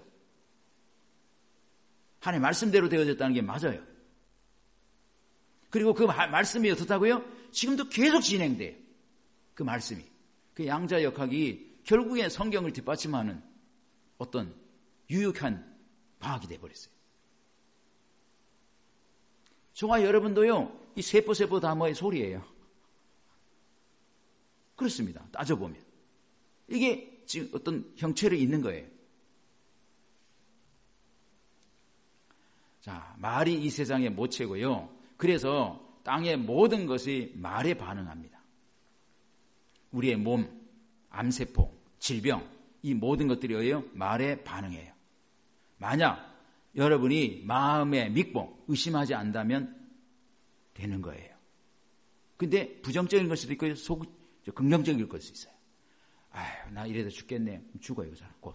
하나님 말씀대로 되어졌다는 게 맞아요. 그리고 그 말씀이 어떻다고요? 지금도 계속 진행돼요. 그 말씀이. 그 양자역학이 결국엔 성경을 뒷받침하는 어떤 유익한 과학이 돼버렸어요. 저와 여러분도요, 이 세포 다 뭐의 소리예요. 그렇습니다. 따져보면. 이게 지금 어떤 형체로 있는 거예요. 자, 말이 이 세상의 모체고요. 그래서 땅의 모든 것이 말에 반응합니다. 우리의 몸, 암세포, 질병, 이 모든 것들이 뭐예요? 말에 반응해요. 만약 여러분이 마음에 믿고 의심하지 않다면 되는 거예요. 근데 부정적인 걸 수도 있고 긍정적일 걸 수 있어요. 아유, 나 이래도 죽겠네. 죽어요, 그 사람 곧.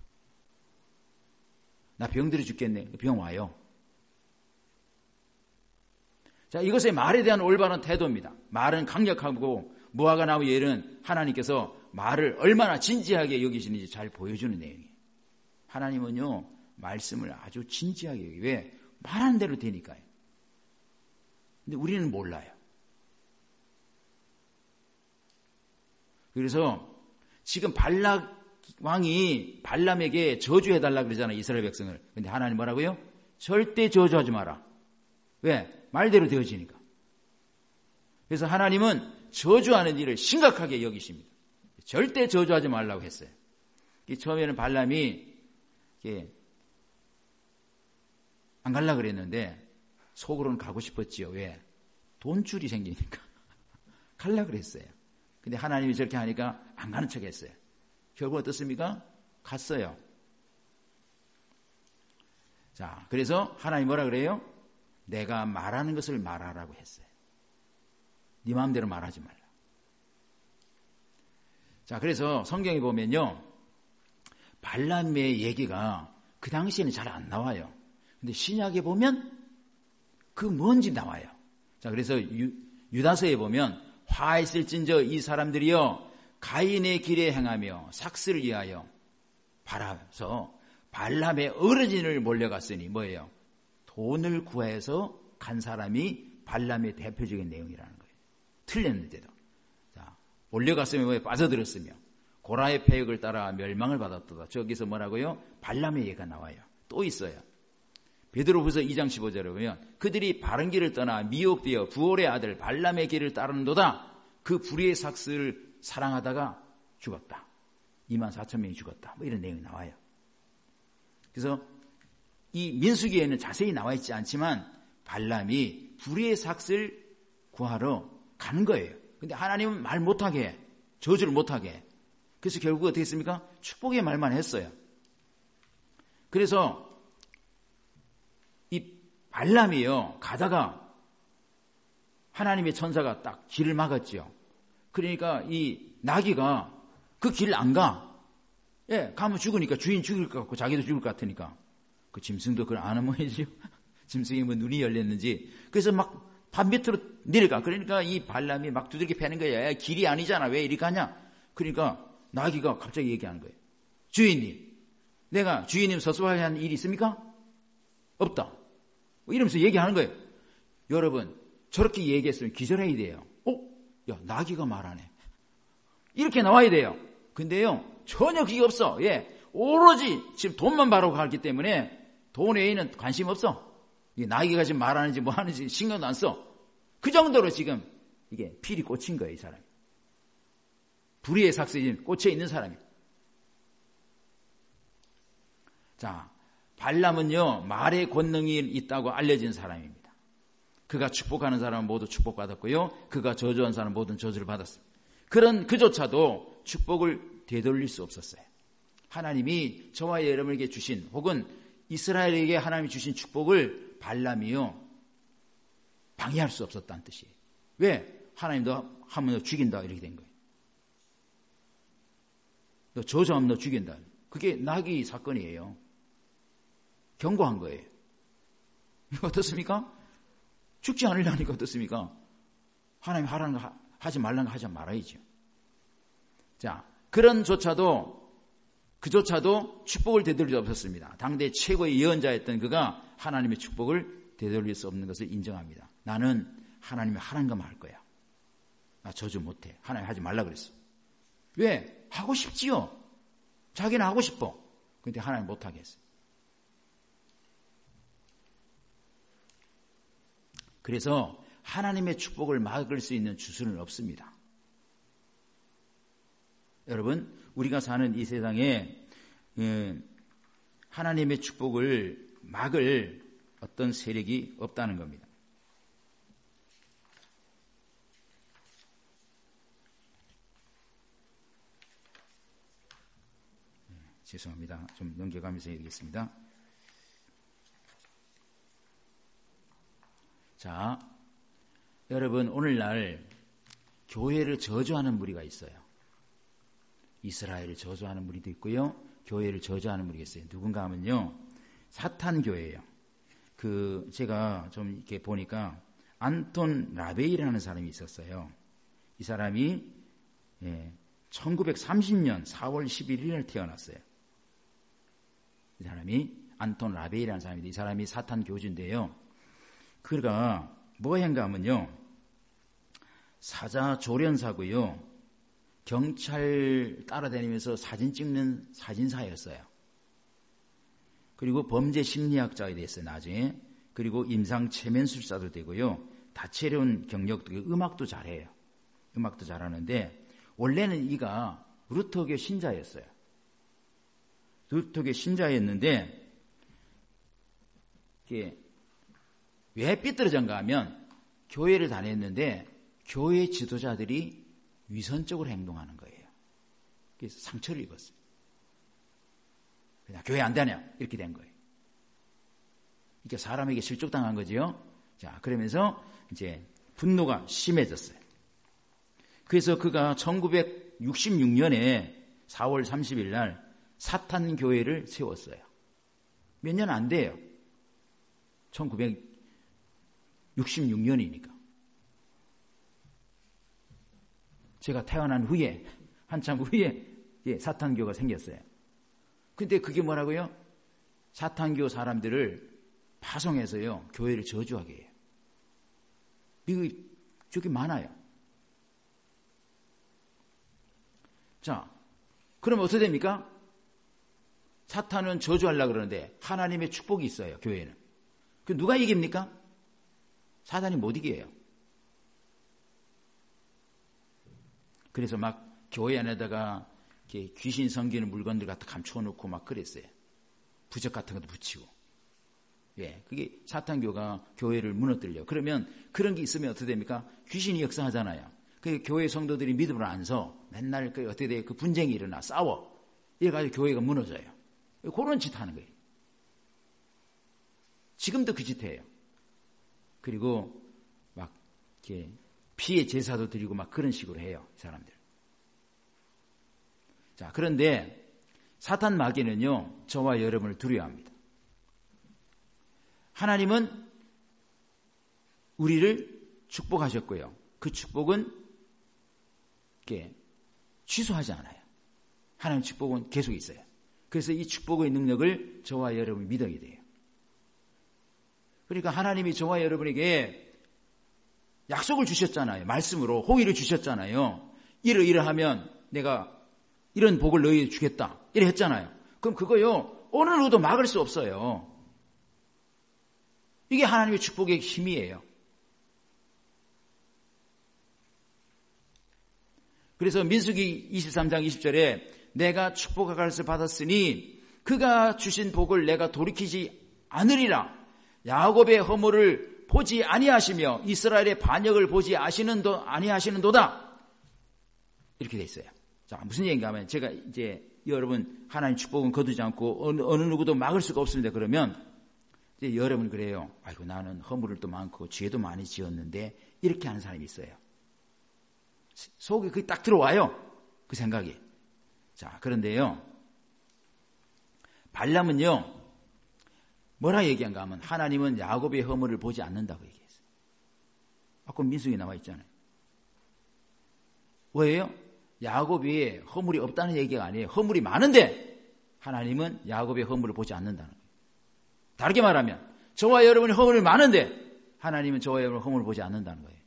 나 병들어 죽겠네. 병 와요. 자, 이것의 말에 대한 올바른 태도입니다. 말은 강력하고 무화과나무 예는 하나님께서 말을 얼마나 진지하게 여기시는지 잘 보여주는 내용이에요. 하나님은요, 말씀을 아주 진지하게 여기요. 왜? 말하는 대로 되니까요. 근데 우리는 몰라요. 그래서 지금 발락 왕이 발람에게 저주해달라 그러잖아요. 이스라엘 백성을. 근데 하나님 뭐라고요? 절대 저주하지 마라. 왜? 말대로 되어지니까. 그래서 하나님은 저주하는 일을 심각하게 여기십니다. 절대 저주하지 말라고 했어요. 처음에는 발람이 안 갈라 그랬는데 속으로는 가고 싶었지요. 왜? 돈줄이 생기니까. 갈라 그랬어요. 근데 하나님이 저렇게 하니까 안 가는 척 했어요. 결국 어떻습니까? 갔어요. 자, 그래서 하나님 뭐라 그래요? 내가 말하는 것을 말하라고 했어요. 네 마음대로 말하지 말라. 자, 그래서 성경에 보면요, 발람의 얘기가 그 당시에는 잘 안 나와요. 근데 신약에 보면 그 뭔지 나와요. 자, 그래서 유다서에 보면 화했을진저 이 사람들이여 가인의 길에 행하며 삭스를 위하여 바라서 발람의 어르신을 몰려갔으니 뭐예요? 돈을 구해서 간 사람이 발람의 대표적인 내용이라는 거예요. 틀렸는데도. 자, 몰려갔으면 뭐예요? 빠져들었으며 고라의 패역을 따라 멸망을 받았도다. 저기서 뭐라고요? 발람의 예가 나와요. 또 있어요. 베드로후서 2장 15절에 보면 그들이 바른 길을 떠나 미혹되어 부올의 아들 발람의 길을 따르는도다. 그 불의의 삭스를 사랑하다가 죽었다. 24,000명이 죽었다. 뭐 이런 내용이 나와요. 그래서 이 민수기에는 자세히 나와 있지 않지만 발람이 불의의 삭스를 구하러 가는 거예요. 근데 하나님은 말 못하게 해. 저주를 못하게 해. 그래서 결국 어떻게 했습니까? 축복의 말만 했어요. 그래서 이 발람이요 가다가 하나님의 천사가 딱 길을 막았죠. 그러니까 이 나귀가 그 길 안 가. 예, 가면 죽으니까 주인 죽일 것 같고 자기도 죽을 것 같으니까. 그 짐승도 그걸 아는 모양이지요. 짐승이 뭐 눈이 열렸는지. 그래서 막 반 밑으로 내려가. 그러니까 이 발람이 막 두들겨 패는 거야. 야, 길이 아니잖아. 왜 이리 가냐? 그러니까 나귀가 갑자기 얘기하는 거예요. 주인님, 내가 주인님 서서히 한 일이 있습니까? 없다. 뭐 이러면서 얘기하는 거예요. 여러분, 저렇게 얘기했으면 기절해야 돼요. 야, 나귀가 말하네. 이렇게 나와야 돼요. 근데요, 전혀 그게 없어. 예, 오로지 지금 돈만 바라고 가기 때문에 돈 외에는 관심 없어. 이게 나귀가 지금 말하는지 뭐 하는지 신경도 안 써. 그 정도로 지금 이게 필이 꽂힌 거예요, 이 사람이. 불의의 삭스에 꽂혀 있는 사람이. 자, 발람은요, 말의 권능이 있다고 알려진 사람입니다. 그가 축복하는 사람은 모두 축복받았고요. 그가 저주한 사람은 모든 저주를 받았습니다. 그런 그조차도 축복을 되돌릴 수 없었어요. 하나님이 저와 여러분에게 주신 혹은 이스라엘에게 하나님이 주신 축복을 발람이요 방해할 수 없었다는 뜻이에요. 왜? 하나님도 하면 너 죽인다 이렇게 된 거예요. 너 저주하면 너 죽인다. 그게 나귀 사건이에요. 경고한 거예요. 이거 어떻습니까? 죽지 않으려니까 어떻습니까? 하나님 하라는 거 하지 말라는 거 하지 말아야죠. 자, 그조차도 축복을 되돌릴 수 없었습니다. 당대 최고의 예언자였던 그가 하나님의 축복을 되돌릴 수 없는 것을 인정합니다. 나는 하나님이 하라는 것만 할 거야. 나 저주 못해. 하나님 하지 말라 그랬어. 왜? 하고 싶지요. 자기는 하고 싶어. 근데 하나님 못하게 했어요. 그래서 하나님의 축복을 막을 수 있는 주술은 없습니다. 여러분, 우리가 사는 이 세상에 하나님의 축복을 막을 어떤 세력이 없다는 겁니다. 죄송합니다. 좀 넘겨가면서 얘기하겠습니다. 자, 여러분, 오늘날 교회를 저주하는 무리가 있어요. 이스라엘을 저주하는 무리도 있고요. 교회를 저주하는 무리가 있어요. 누군가 하면요, 사탄 교회예요. 제가 좀 이렇게 보니까 안톤 라베이라는 사람이 있었어요. 이 사람이 1930년 4월 11일에 태어났어요. 이 사람이 안톤 라베이라는 사람인데 이 사람이 사탄 교주인데요. 그가 뭐 했는가 하면요, 사자 조련사고요. 경찰 따라다니면서 사진 찍는 사진사였어요. 그리고 범죄 심리학자가 됐어요, 나중에. 그리고 임상 체면술사도 되고요. 다채로운 경력도, 음악도 잘해요. 음악도 잘하는데, 원래는 이가 루터교 신자였어요. 루터교 신자였는데, 이게 왜 삐뚤어졌는가 하면, 교회를 다녔는데, 교회 지도자들이 위선적으로 행동하는 거예요. 그래서 상처를 입었어요. 그냥 교회 안 다녀 이렇게 된 거예요. 이게 사람에게 실족당한 거지요. 자, 그러면서 이제 분노가 심해졌어요. 그래서 그가 1966년에 4월 30일 날 사탄 교회를 세웠어요. 몇 년 안 돼요. 1966년이니까. 제가 태어난 후에, 한참 후에 사탄교가 생겼어요. 근데 그게 뭐라고요? 사탄교 사람들을 파송해서요, 교회를 저주하게 해요. 미국이 저게 많아요. 자, 그럼 어떻게 됩니까? 사탄은 저주하려고 그러는데 하나님의 축복이 있어요. 교회는. 그 누가 이깁니까? 사탄이 못 이겨요. 그래서 막 교회 안에다가 이렇게 귀신 섬기는 물건들 갖다 감춰놓고 막 그랬어요. 부적 같은 것도 붙이고. 예, 그게 사탄교가 교회를 무너뜨려. 그러면 그런 게 있으면 어떻게 됩니까? 귀신이 역사하잖아요. 그 교회 성도들이 믿음을 안 서. 맨날 그 어떻게 돼? 그 분쟁이 일어나 싸워. 이래가지고 교회가 무너져요. 그런 짓 하는 거예요. 지금도 그 짓 해요. 그리고 막 이렇게 피해 제사도 드리고 막 그런 식으로 해요. 이 사람들. 자, 그런데 사탄 마귀는요, 저와 여러분을 두려워합니다. 하나님은 우리를 축복하셨고요. 그 축복은 이렇게 취소하지 않아요. 하나님 축복은 계속 있어요. 그래서 이 축복의 능력을 저와 여러분이 믿어야 돼요. 그러니까 하나님이 저와 여러분에게 약속을 주셨잖아요. 말씀으로 호의를 주셨잖아요. 이러하면 내가 이런 복을 너희에게 주겠다. 이래 했잖아요. 그럼 그거요, 어느 누구도 막을 수 없어요. 이게 하나님의 축복의 힘이에요. 그래서 민수기 23장 20절에 내가 축복의 가르침을 받았으니 그가 주신 복을 내가 돌이키지 않으리라. 야곱의 허물을 보지 아니하시며 이스라엘의 반역을 보지 아니하시는도다. 이렇게 돼 있어요. 자, 무슨 얘기인가 하면 제가 이제 여러분 하나님 축복은 거두지 않고 어느 누구도 막을 수가 없습니다. 그러면 이제 여러분 그래요. 아이고 나는 허물을 또 많고 죄도 많이 지었는데 이렇게 하는 사람이 있어요. 속에 그게 딱 들어와요. 그 생각이. 자, 그런데요. 발람은요. 뭐라 얘기한가 하면 하나님은 야곱의 허물을 보지 않는다고 얘기했어요. 아까 민수기 나와 있잖아요. 왜요? 야곱이 허물이 없다는 얘기가 아니에요. 허물이 많은데 하나님은 야곱의 허물을 보지 않는다는 거예요. 다르게 말하면 저와 여러분의 허물이 많은데 하나님은 저와 여러분의 허물을 보지 않는다는 거예요.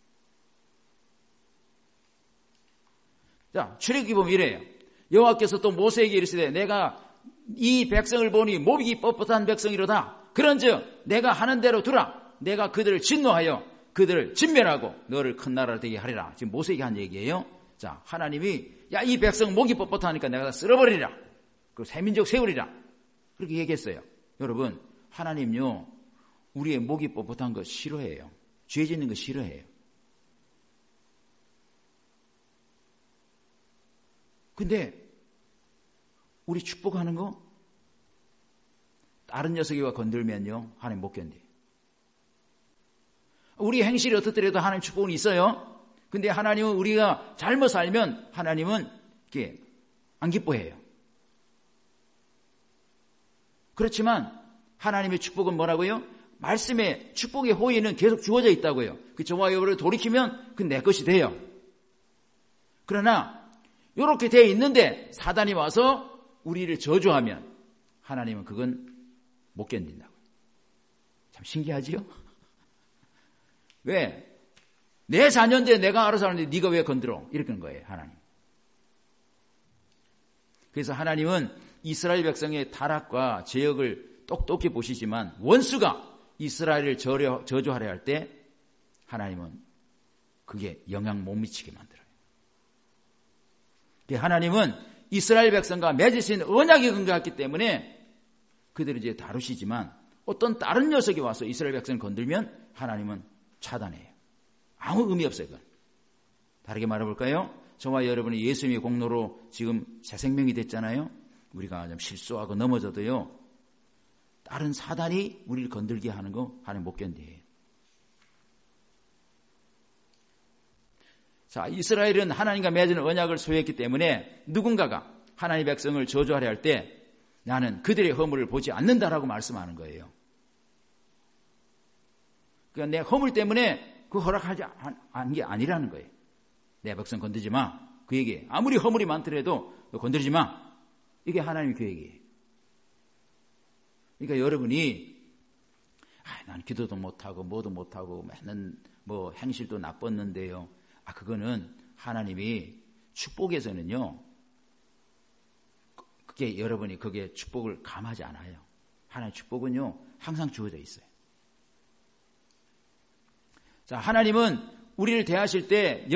자, 출애굽기 보면 이래요. 여호와께서 또 모세에게 이르시되 내가 이 백성을 보니 목이 뻣뻣한 백성이로다. 그런즉 내가 하는 대로 두라. 내가 그들을 진노하여 그들을 진멸하고 너를 큰 나라로 되게 하리라. 지금 모세에게 한 얘기예요. 자, 하나님이 야, 이 백성 목이 뻣뻣하니까 내가 다 쓸어버리라. 그리고 새민족 세우리라. 그렇게 얘기했어요. 여러분, 하나님요, 우리의 목이 뻣뻣한 거 싫어해요. 죄 짓는 거 싫어해요. 근데 우리 축복하는 거 다른 녀석이 와 건들면요, 하나님 못 견뎌요. 우리 행실이 어떻더라도 하나님 축복은 있어요. 근데 하나님은 우리가 잘못 살면 하나님은 이렇게 안 기뻐해요. 그렇지만 하나님의 축복은 뭐라고요? 말씀에 축복의 호의는 계속 주어져 있다고요. 그 저와 여러분을 돌이키면 그건 내 것이 돼요. 그러나 이렇게 되어 있는데 사단이 와서 우리를 저주하면 하나님은 그건 못 견딘다고요. 참 신기하지요? 왜? 내 자녀인데 내가 알아서 하는데 네가 왜 건드려? 이렇게 하는 거예요, 하나님. 그래서 하나님은 이스라엘 백성의 타락과 죄악을 똑똑히 보시지만 원수가 이스라엘을 저주하려 할 때 하나님은 그게 영향 못 미치게 만들어요. 하나님은 이스라엘 백성과 맺으신 언약이 근거했기 때문에 그들을 이제 다루시지만 어떤 다른 녀석이 와서 이스라엘 백성을 건들면 하나님은 차단해요. 아무 의미 없어요. 그건. 다르게 말해볼까요? 저와 여러분이 예수님의 공로로 지금 새 생명이 됐잖아요. 우리가 좀 실수하고 넘어져도요. 다른 사단이 우리를 건들게 하는 거 하나님 못 견뎌요. 자, 이스라엘은 하나님과 맺은 언약을 소유했기 때문에 누군가가 하나님의 백성을 저주하려 할 때 나는 그들의 허물을 보지 않는다라고 말씀하는 거예요. 그러니까 내 허물 때문에 그 허락하지 않은 게 아니라는 거예요. 내 백성 건드리지 마. 그 얘기예요. 아무리 허물이 많더라도 너 건드리지 마. 이게 하나님의 계획이에요. 그러니까 여러분이 난 기도도 못하고 뭐도 못하고 맨날 뭐 행실도 나빴는데요. 그거는 하나님이 축복에서는요. 그게 여러분이 거기에 축복을 감하지 않아요. 하나님의 축복은요, 항상 주어져 있어요. 자, 하나님은 우리를 대하실 때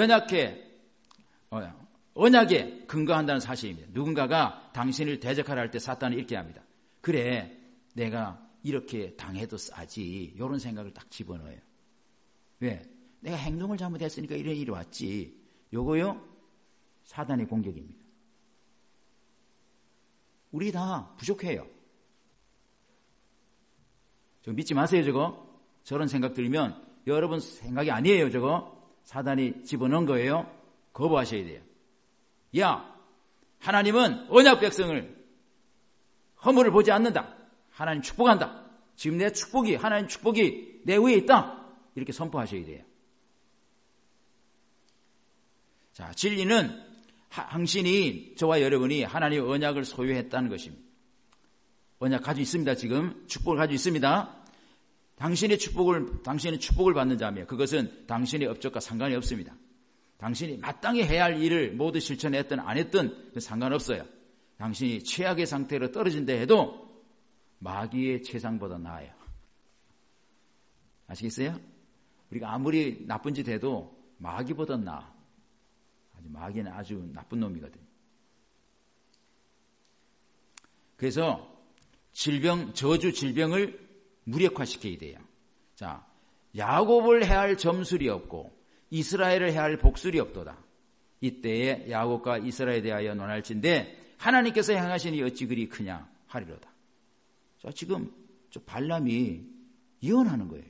언약에 근거한다는 사실입니다. 누군가가 당신을 대적하라 할 때 사탄은 이렇게 합니다. 그래, 내가 이렇게 당해도 싸지. 이런 생각을 딱 집어넣어요. 왜? 내가 행동을 잘못했으니까 이런 일이 왔지. 요거요, 사단의 공격입니다. 우리 다 부족해요. 저거 믿지 마세요, 저거. 저런 생각 들면 여러분 생각이 아니에요, 저거. 사단이 집어넣은 거예요. 거부하셔야 돼요. 야, 하나님은 언약 백성을 허물을 보지 않는다. 하나님 축복한다. 지금 내 축복이, 하나님 축복이 내 위에 있다. 이렇게 선포하셔야 돼요. 자, 진리는 당신이, 저와 여러분이 하나님의 언약을 소유했다는 것입니다. 언약 가지고 있습니다. 지금 축복을 가지고 있습니다. 당신의 축복을 받는 자며 그것은 당신의 업적과 상관이 없습니다. 당신이 마땅히 해야 할 일을 모두 실천했든 안 했든 상관없어요. 당신이 최악의 상태로 떨어진다 해도 마귀의 최상보다 나아요. 아시겠어요? 우리가 아무리 나쁜 짓 해도 마귀보다 나아. 마귀는 아주 나쁜 놈이거든요. 그래서 저주 질병을 무력화시켜야 돼요. 자, 야곱을 해야 할 점술이 없고 이스라엘을 해야 할 복술이 없도다. 이때에 야곱과 이스라엘에 대하여 논할진대 하나님께서 행하시니 어찌 그리 크냐 하리로다. 자, 지금 저 발람이 예언하는 거예요.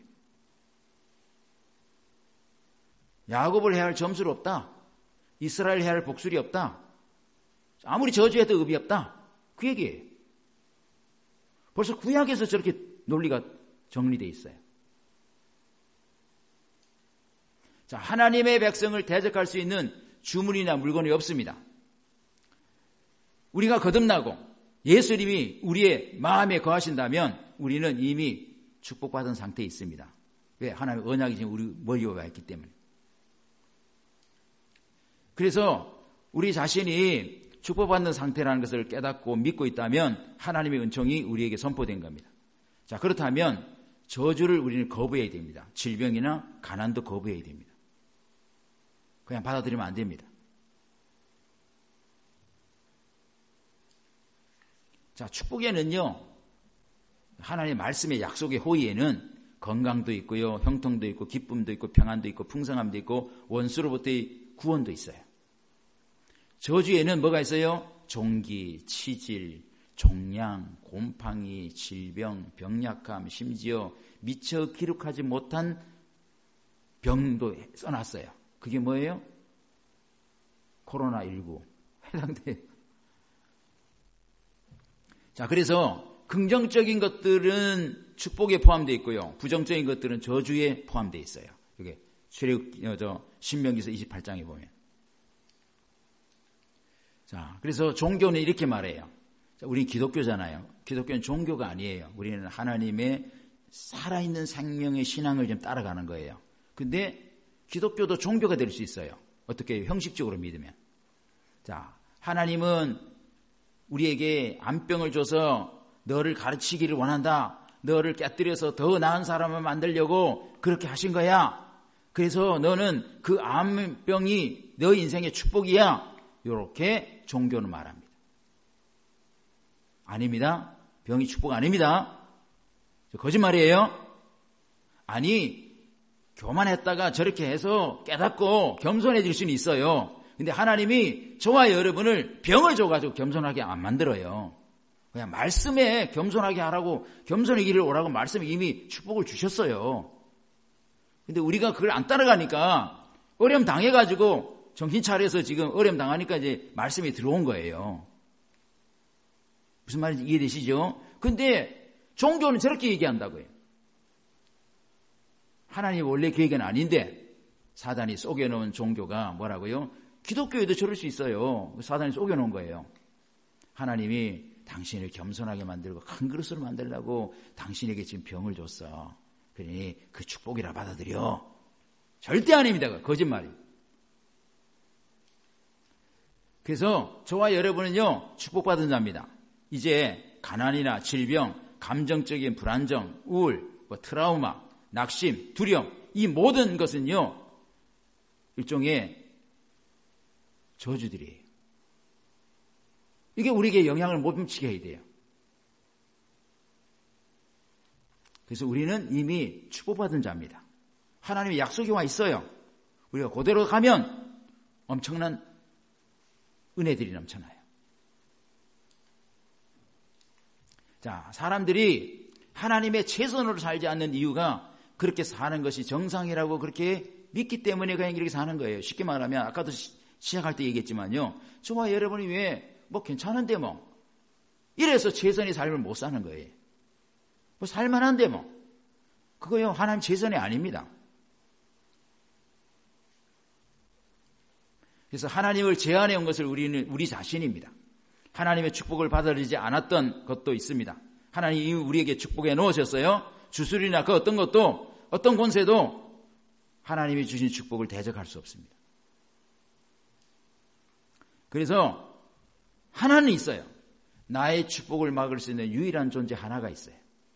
야곱을 해야 할 점술 없다. 이스라엘 해야 할 복술이 없다. 아무리 저주해도 의미 없다. 그 얘기예요. 벌써 구약에서 저렇게 논리가 정리되어 있어요. 자, 하나님의 백성을 대적할 수 있는 주문이나 물건이 없습니다. 우리가 거듭나고 예수님이 우리의 마음에 거하신다면 우리는 이미 축복받은 상태에 있습니다. 왜? 하나님의 언약이 지금 우리 머리에 와 있기 때문에. 그래서 우리 자신이 축복받는 상태라는 것을 깨닫고 믿고 있다면 하나님의 은총이 우리에게 선포된 겁니다. 자, 그렇다면 저주를 우리는 거부해야 됩니다. 질병이나 가난도 거부해야 됩니다. 그냥 받아들이면 안 됩니다. 자, 축복에는요, 하나님의 말씀의 약속의 호의에는 건강도 있고요, 형통도 있고, 기쁨도 있고, 평안도 있고, 풍성함도 있고, 원수로부터의 구원도 있어요. 저주에는 뭐가 있어요? 종기, 치질, 종양, 곰팡이, 질병, 병약함, 심지어 미처 기록하지 못한 병도 써놨어요. 그게 뭐예요? 코로나19 해당돼요. 자, 그래서 긍정적인 것들은 축복에 포함되어 있고요. 부정적인 것들은 저주에 포함되어 있어요. 이게 신명기서 28장에 보면. 자, 그래서 종교는 이렇게 말해요. 자, 우리 기독교잖아요. 기독교는 종교가 아니에요. 우리는 하나님의 살아있는 생명의 신앙을 좀 따라가는 거예요. 근데 기독교도 종교가 될 수 있어요. 어떻게 형식적으로 믿으면. 자, 하나님은 우리에게 안병을 줘서 너를 가르치기를 원한다. 너를 깨뜨려서 더 나은 사람을 만들려고 그렇게 하신 거야. 그래서 너는 그 암병이 너 인생의 축복이야. 이렇게 종교는 말합니다. 아닙니다. 병이 축복 아닙니다. 거짓말이에요. 아니, 교만했다가 저렇게 해서 깨닫고 겸손해질 수는 있어요. 근데 하나님이 저와 여러분을 병을 줘가지고 겸손하게 안 만들어요. 그냥 말씀에 겸손하게 하라고, 겸손의 길을 오라고 말씀에 이미 축복을 주셨어요. 근데 우리가 그걸 안 따라가니까 어려움 당해가지고 정신 차려서 지금 어려움 당하니까 이제 말씀이 들어온 거예요. 무슨 말인지 이해되시죠? 근데 종교는 저렇게 얘기한다고요. 하나님 원래 계획은 아닌데 사단이 속여놓은 종교가 뭐라고요? 기독교에도 저럴 수 있어요. 사단이 속여놓은 거예요. 하나님이 당신을 겸손하게 만들고 큰 그릇으로 만들려고 당신에게 지금 병을 줬어. 그러니 그 축복이라 받아들여. 절대 아닙니다. 거짓말이에요. 그래서 저와 여러분은요, 축복받은 자입니다. 이제 가난이나 질병, 감정적인 불안정, 우울, 트라우마, 낙심, 두려움, 이 모든 것은요, 일종의 저주들이에요. 이게 우리에게 영향을 못 미치게 해야 돼요. 그래서 우리는 이미 축복받은 자입니다. 하나님의 약속이 와 있어요. 우리가 그대로 가면 엄청난 은혜들이 넘쳐나요. 자, 사람들이 하나님의 최선으로 살지 않는 이유가 그렇게 사는 것이 정상이라고 그렇게 믿기 때문에 그냥 이렇게 사는 거예요. 쉽게 말하면 아까도 시작할 때 얘기했지만요. 저와 여러분이 왜 괜찮은데 이래서 최선의 삶을 못 사는 거예요. 살만한데 그거요 하나님 최선이 아닙니다. 그래서 하나님을 제한해 온 것을 우리 자신입니다. 하나님의 축복을 받아들이지 않았던 것도 있습니다. 하나님이 우리에게 축복해 놓으셨어요. 주술이나 그 어떤 것도 어떤 권세도 하나님이 주신 축복을 대적할 수 없습니다. 그래서 하나는 있어요. 나의 축복을 막을 수 있는 유일한 존재 하나가 있어요.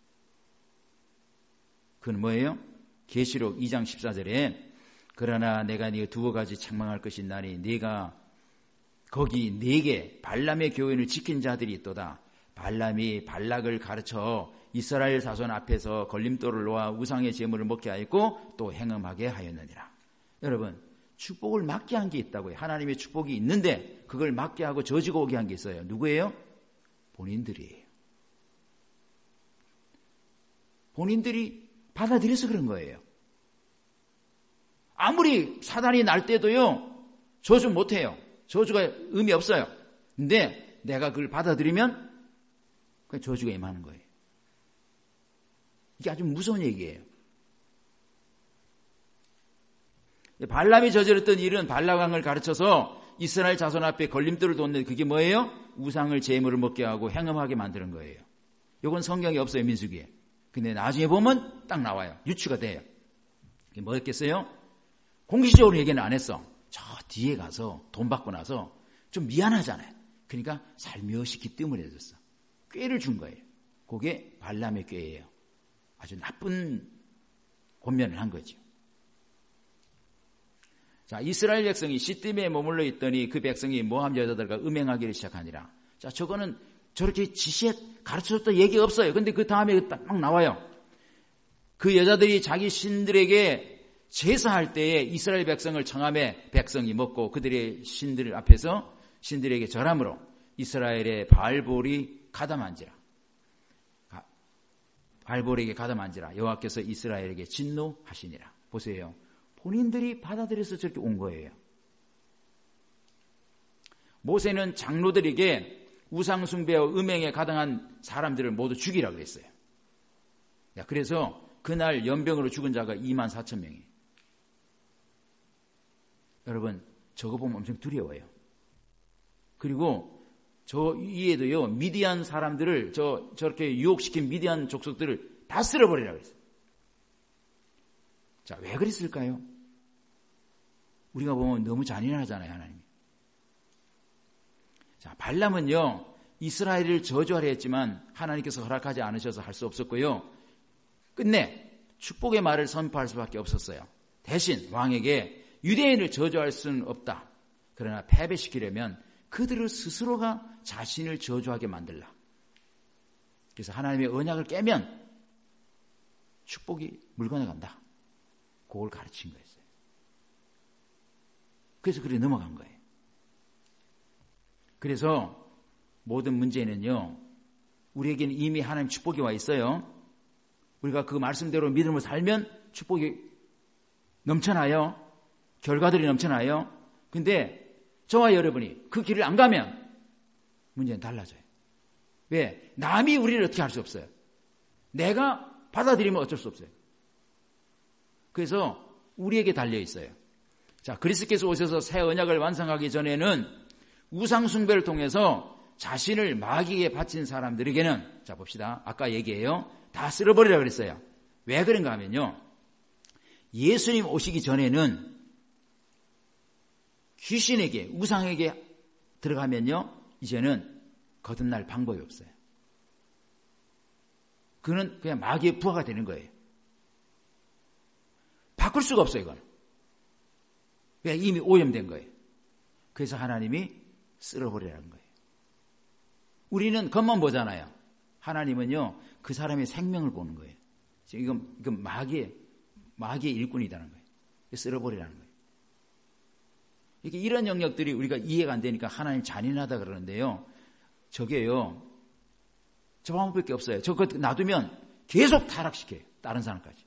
그건 뭐예요? 계시록 2장 14절에 그러나 내가 네가 두어 가지 책망할 것이 있나니 네가 거기 네게 발람의 교훈을 지킨 자들이 있도다. 발람이 발락을 가르쳐 이스라엘 자손 앞에서 걸림돌을 놓아 우상의 제물을 먹게 하였고 또 행음하게 하였느니라. 여러분, 축복을 막게 한 게 있다고요. 하나님의 축복이 있는데 그걸 막게 하고 저지고 오게 한 게 있어요. 누구예요? 본인들이에요. 본인들이 받아들여서 그런 거예요. 아무리 사단이 날 때도요, 저주 못해요. 저주가 의미 없어요. 근데 내가 그걸 받아들이면 그 저주가 임하는 거예요. 이게 아주 무서운 얘기예요. 발람이 저질렀던 일은 발락왕을 가르쳐서 이스라엘 자손 앞에 걸림돌을 뒀는데 그게 뭐예요? 우상을 제물을 먹게 하고 행음하게 만드는 거예요. 이건 성경에 없어요, 민수기에. 근데 나중에 보면 딱 나와요. 유추가 돼요. 이게 뭐였겠어요? 공식적으로 얘기는 안 했어. 저 뒤에 가서 돈 받고 나서 좀 미안하잖아요. 그러니까 살며시 기뜸을 해줬어. 꾀를 준 거예요. 그게 발람의 꾀예요. 아주 나쁜 권면을 한 거죠. 자, 이스라엘 백성이 시딤에 머물러 있더니 그 백성이 모함 여자들과 음행하기를 시작하니라. 자, 저거는 저렇게 지시에 가르쳐줬던 얘기가 없어요. 근데 그 다음에 딱 나와요. 그 여자들이 자기 신들에게 제사할 때에 이스라엘 백성을 청함에 백성이 먹고 그들의 신들 앞에서 신들에게 절함으로 이스라엘의 바알볼이 가담한지라. 바알볼에게 가담한지라. 여호와께서 이스라엘에게 진노하시니라. 보세요. 본인들이 받아들여서 저렇게 온 거예요. 모세는 장로들에게 우상숭배와 음행에 가당한 사람들을 모두 죽이라고 했어요. 그래서 그날 연병으로 죽은 자가 24,000명이에요. 여러분, 저거 보면 엄청 두려워요. 그리고 저 위에도요, 미디안 사람들을 저렇게 유혹시킨 미디안 족속들을 다 쓸어버리라고 했어요. 자, 왜 그랬을까요? 우리가 보면 너무 잔인하잖아요, 하나님이. 자, 발람은요, 이스라엘을 저주하려 했지만 하나님께서 허락하지 않으셔서 할 수 없었고요. 끝내 축복의 말을 선포할 수밖에 없었어요. 대신 왕에게 유대인을 저주할 수는 없다. 그러나 패배시키려면 그들을 스스로가 자신을 저주하게 만들라. 그래서 하나님의 언약을 깨면 축복이 물건에 간다. 그걸 가르친 거였어요. 그래서 그렇게 넘어간 거예요. 그래서 모든 문제는요, 우리에게는 이미 하나님 축복이 와 있어요. 우리가 그 말씀대로 믿음을 살면 축복이 넘쳐나요. 결과들이 넘쳐나요. 근데 저와 여러분이 그 길을 안 가면 문제는 달라져요. 왜? 남이 우리를 어떻게 할 수 없어요. 내가 받아들이면 어쩔 수 없어요. 그래서 우리에게 달려 있어요. 자, 그리스도께서 오셔서 새 언약을 완성하기 전에는 우상 숭배를 통해서 자신을 마귀에게 바친 사람들에게는, 자 봅시다. 아까 얘기해요. 다 쓸어버리라 그랬어요. 왜 그런가 하면요, 예수님 오시기 전에는 귀신에게, 우상에게 들어가면요, 이제는 거듭날 방법이 없어요. 그는 그냥 마귀의 부하가 되는 거예요. 바꿀 수가 없어요, 이건. 그냥 이미 오염된 거예요. 그래서 하나님이 쓸어버리라는 거예요. 우리는 겉만 보잖아요. 하나님은요, 그 사람의 생명을 보는 거예요. 이건 마귀의 일꾼이라는 거예요. 쓸어버리라는 거예요. 이렇게 이런 영역들이 우리가 이해가 안 되니까 하나님 잔인하다 그러는데요. 저게요, 저 방법밖에 없어요. 저거 놔두면 계속 타락시켜요. 다른 사람까지.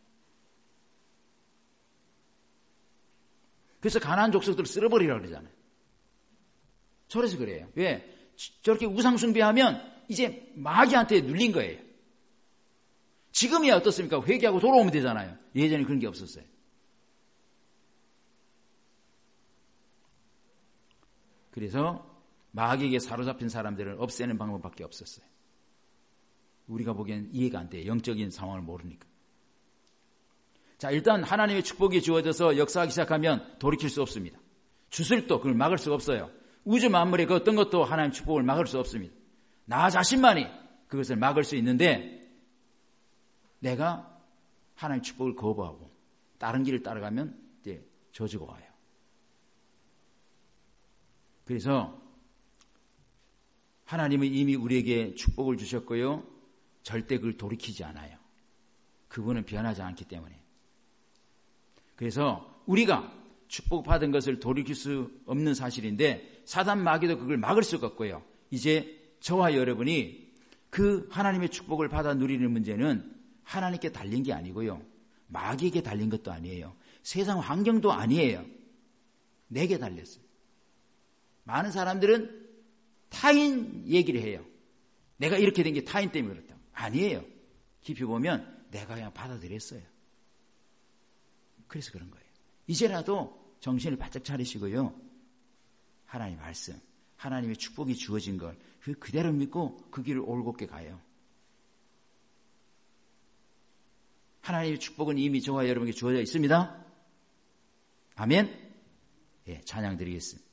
그래서 가나안 족속들을 쓸어버리라고 그러잖아요. 저래서 그래요. 왜? 저렇게 우상 숭배하면 이제 마귀한테 눌린 거예요. 지금이야 어떻습니까? 회개하고 돌아오면 되잖아요. 예전에 그런 게 없었어요. 그래서 마귀에게 사로잡힌 사람들을 없애는 방법밖에 없었어요. 우리가 보기엔 이해가 안 돼요. 영적인 상황을 모르니까. 자, 일단 하나님의 축복이 주어져서 역사하기 시작하면 돌이킬 수 없습니다. 주술도 그걸 막을 수가 없어요. 우주 만물의 그 어떤 것도 하나님의 축복을 막을 수 없습니다. 나 자신만이 그것을 막을 수 있는데 내가 하나님의 축복을 거부하고 다른 길을 따라가면 이제 저주가 와요. 그래서 하나님은 이미 우리에게 축복을 주셨고요. 절대 그걸 돌이키지 않아요. 그분은 변하지 않기 때문에. 그래서 우리가 축복받은 것을 돌이킬 수 없는 사실인데 사단 마귀도 그걸 막을 수가 없고요. 이제 저와 여러분이 그 하나님의 축복을 받아 누리는 문제는 하나님께 달린 게 아니고요. 마귀에게 달린 것도 아니에요. 세상 환경도 아니에요. 내게 달렸어요. 많은 사람들은 타인 얘기를 해요. 내가 이렇게 된 게 타인 때문에 그렇다고. 아니에요. 깊이 보면 내가 그냥 받아들였어요. 그래서 그런 거예요. 이제라도 정신을 바짝 차리시고요. 하나님 말씀, 하나님의 축복이 주어진 걸 그대로 믿고 그 길을 올곧게 가요. 하나님의 축복은 이미 저와 여러분에게 주어져 있습니다. 아멘. 예, 찬양 드리겠습니다.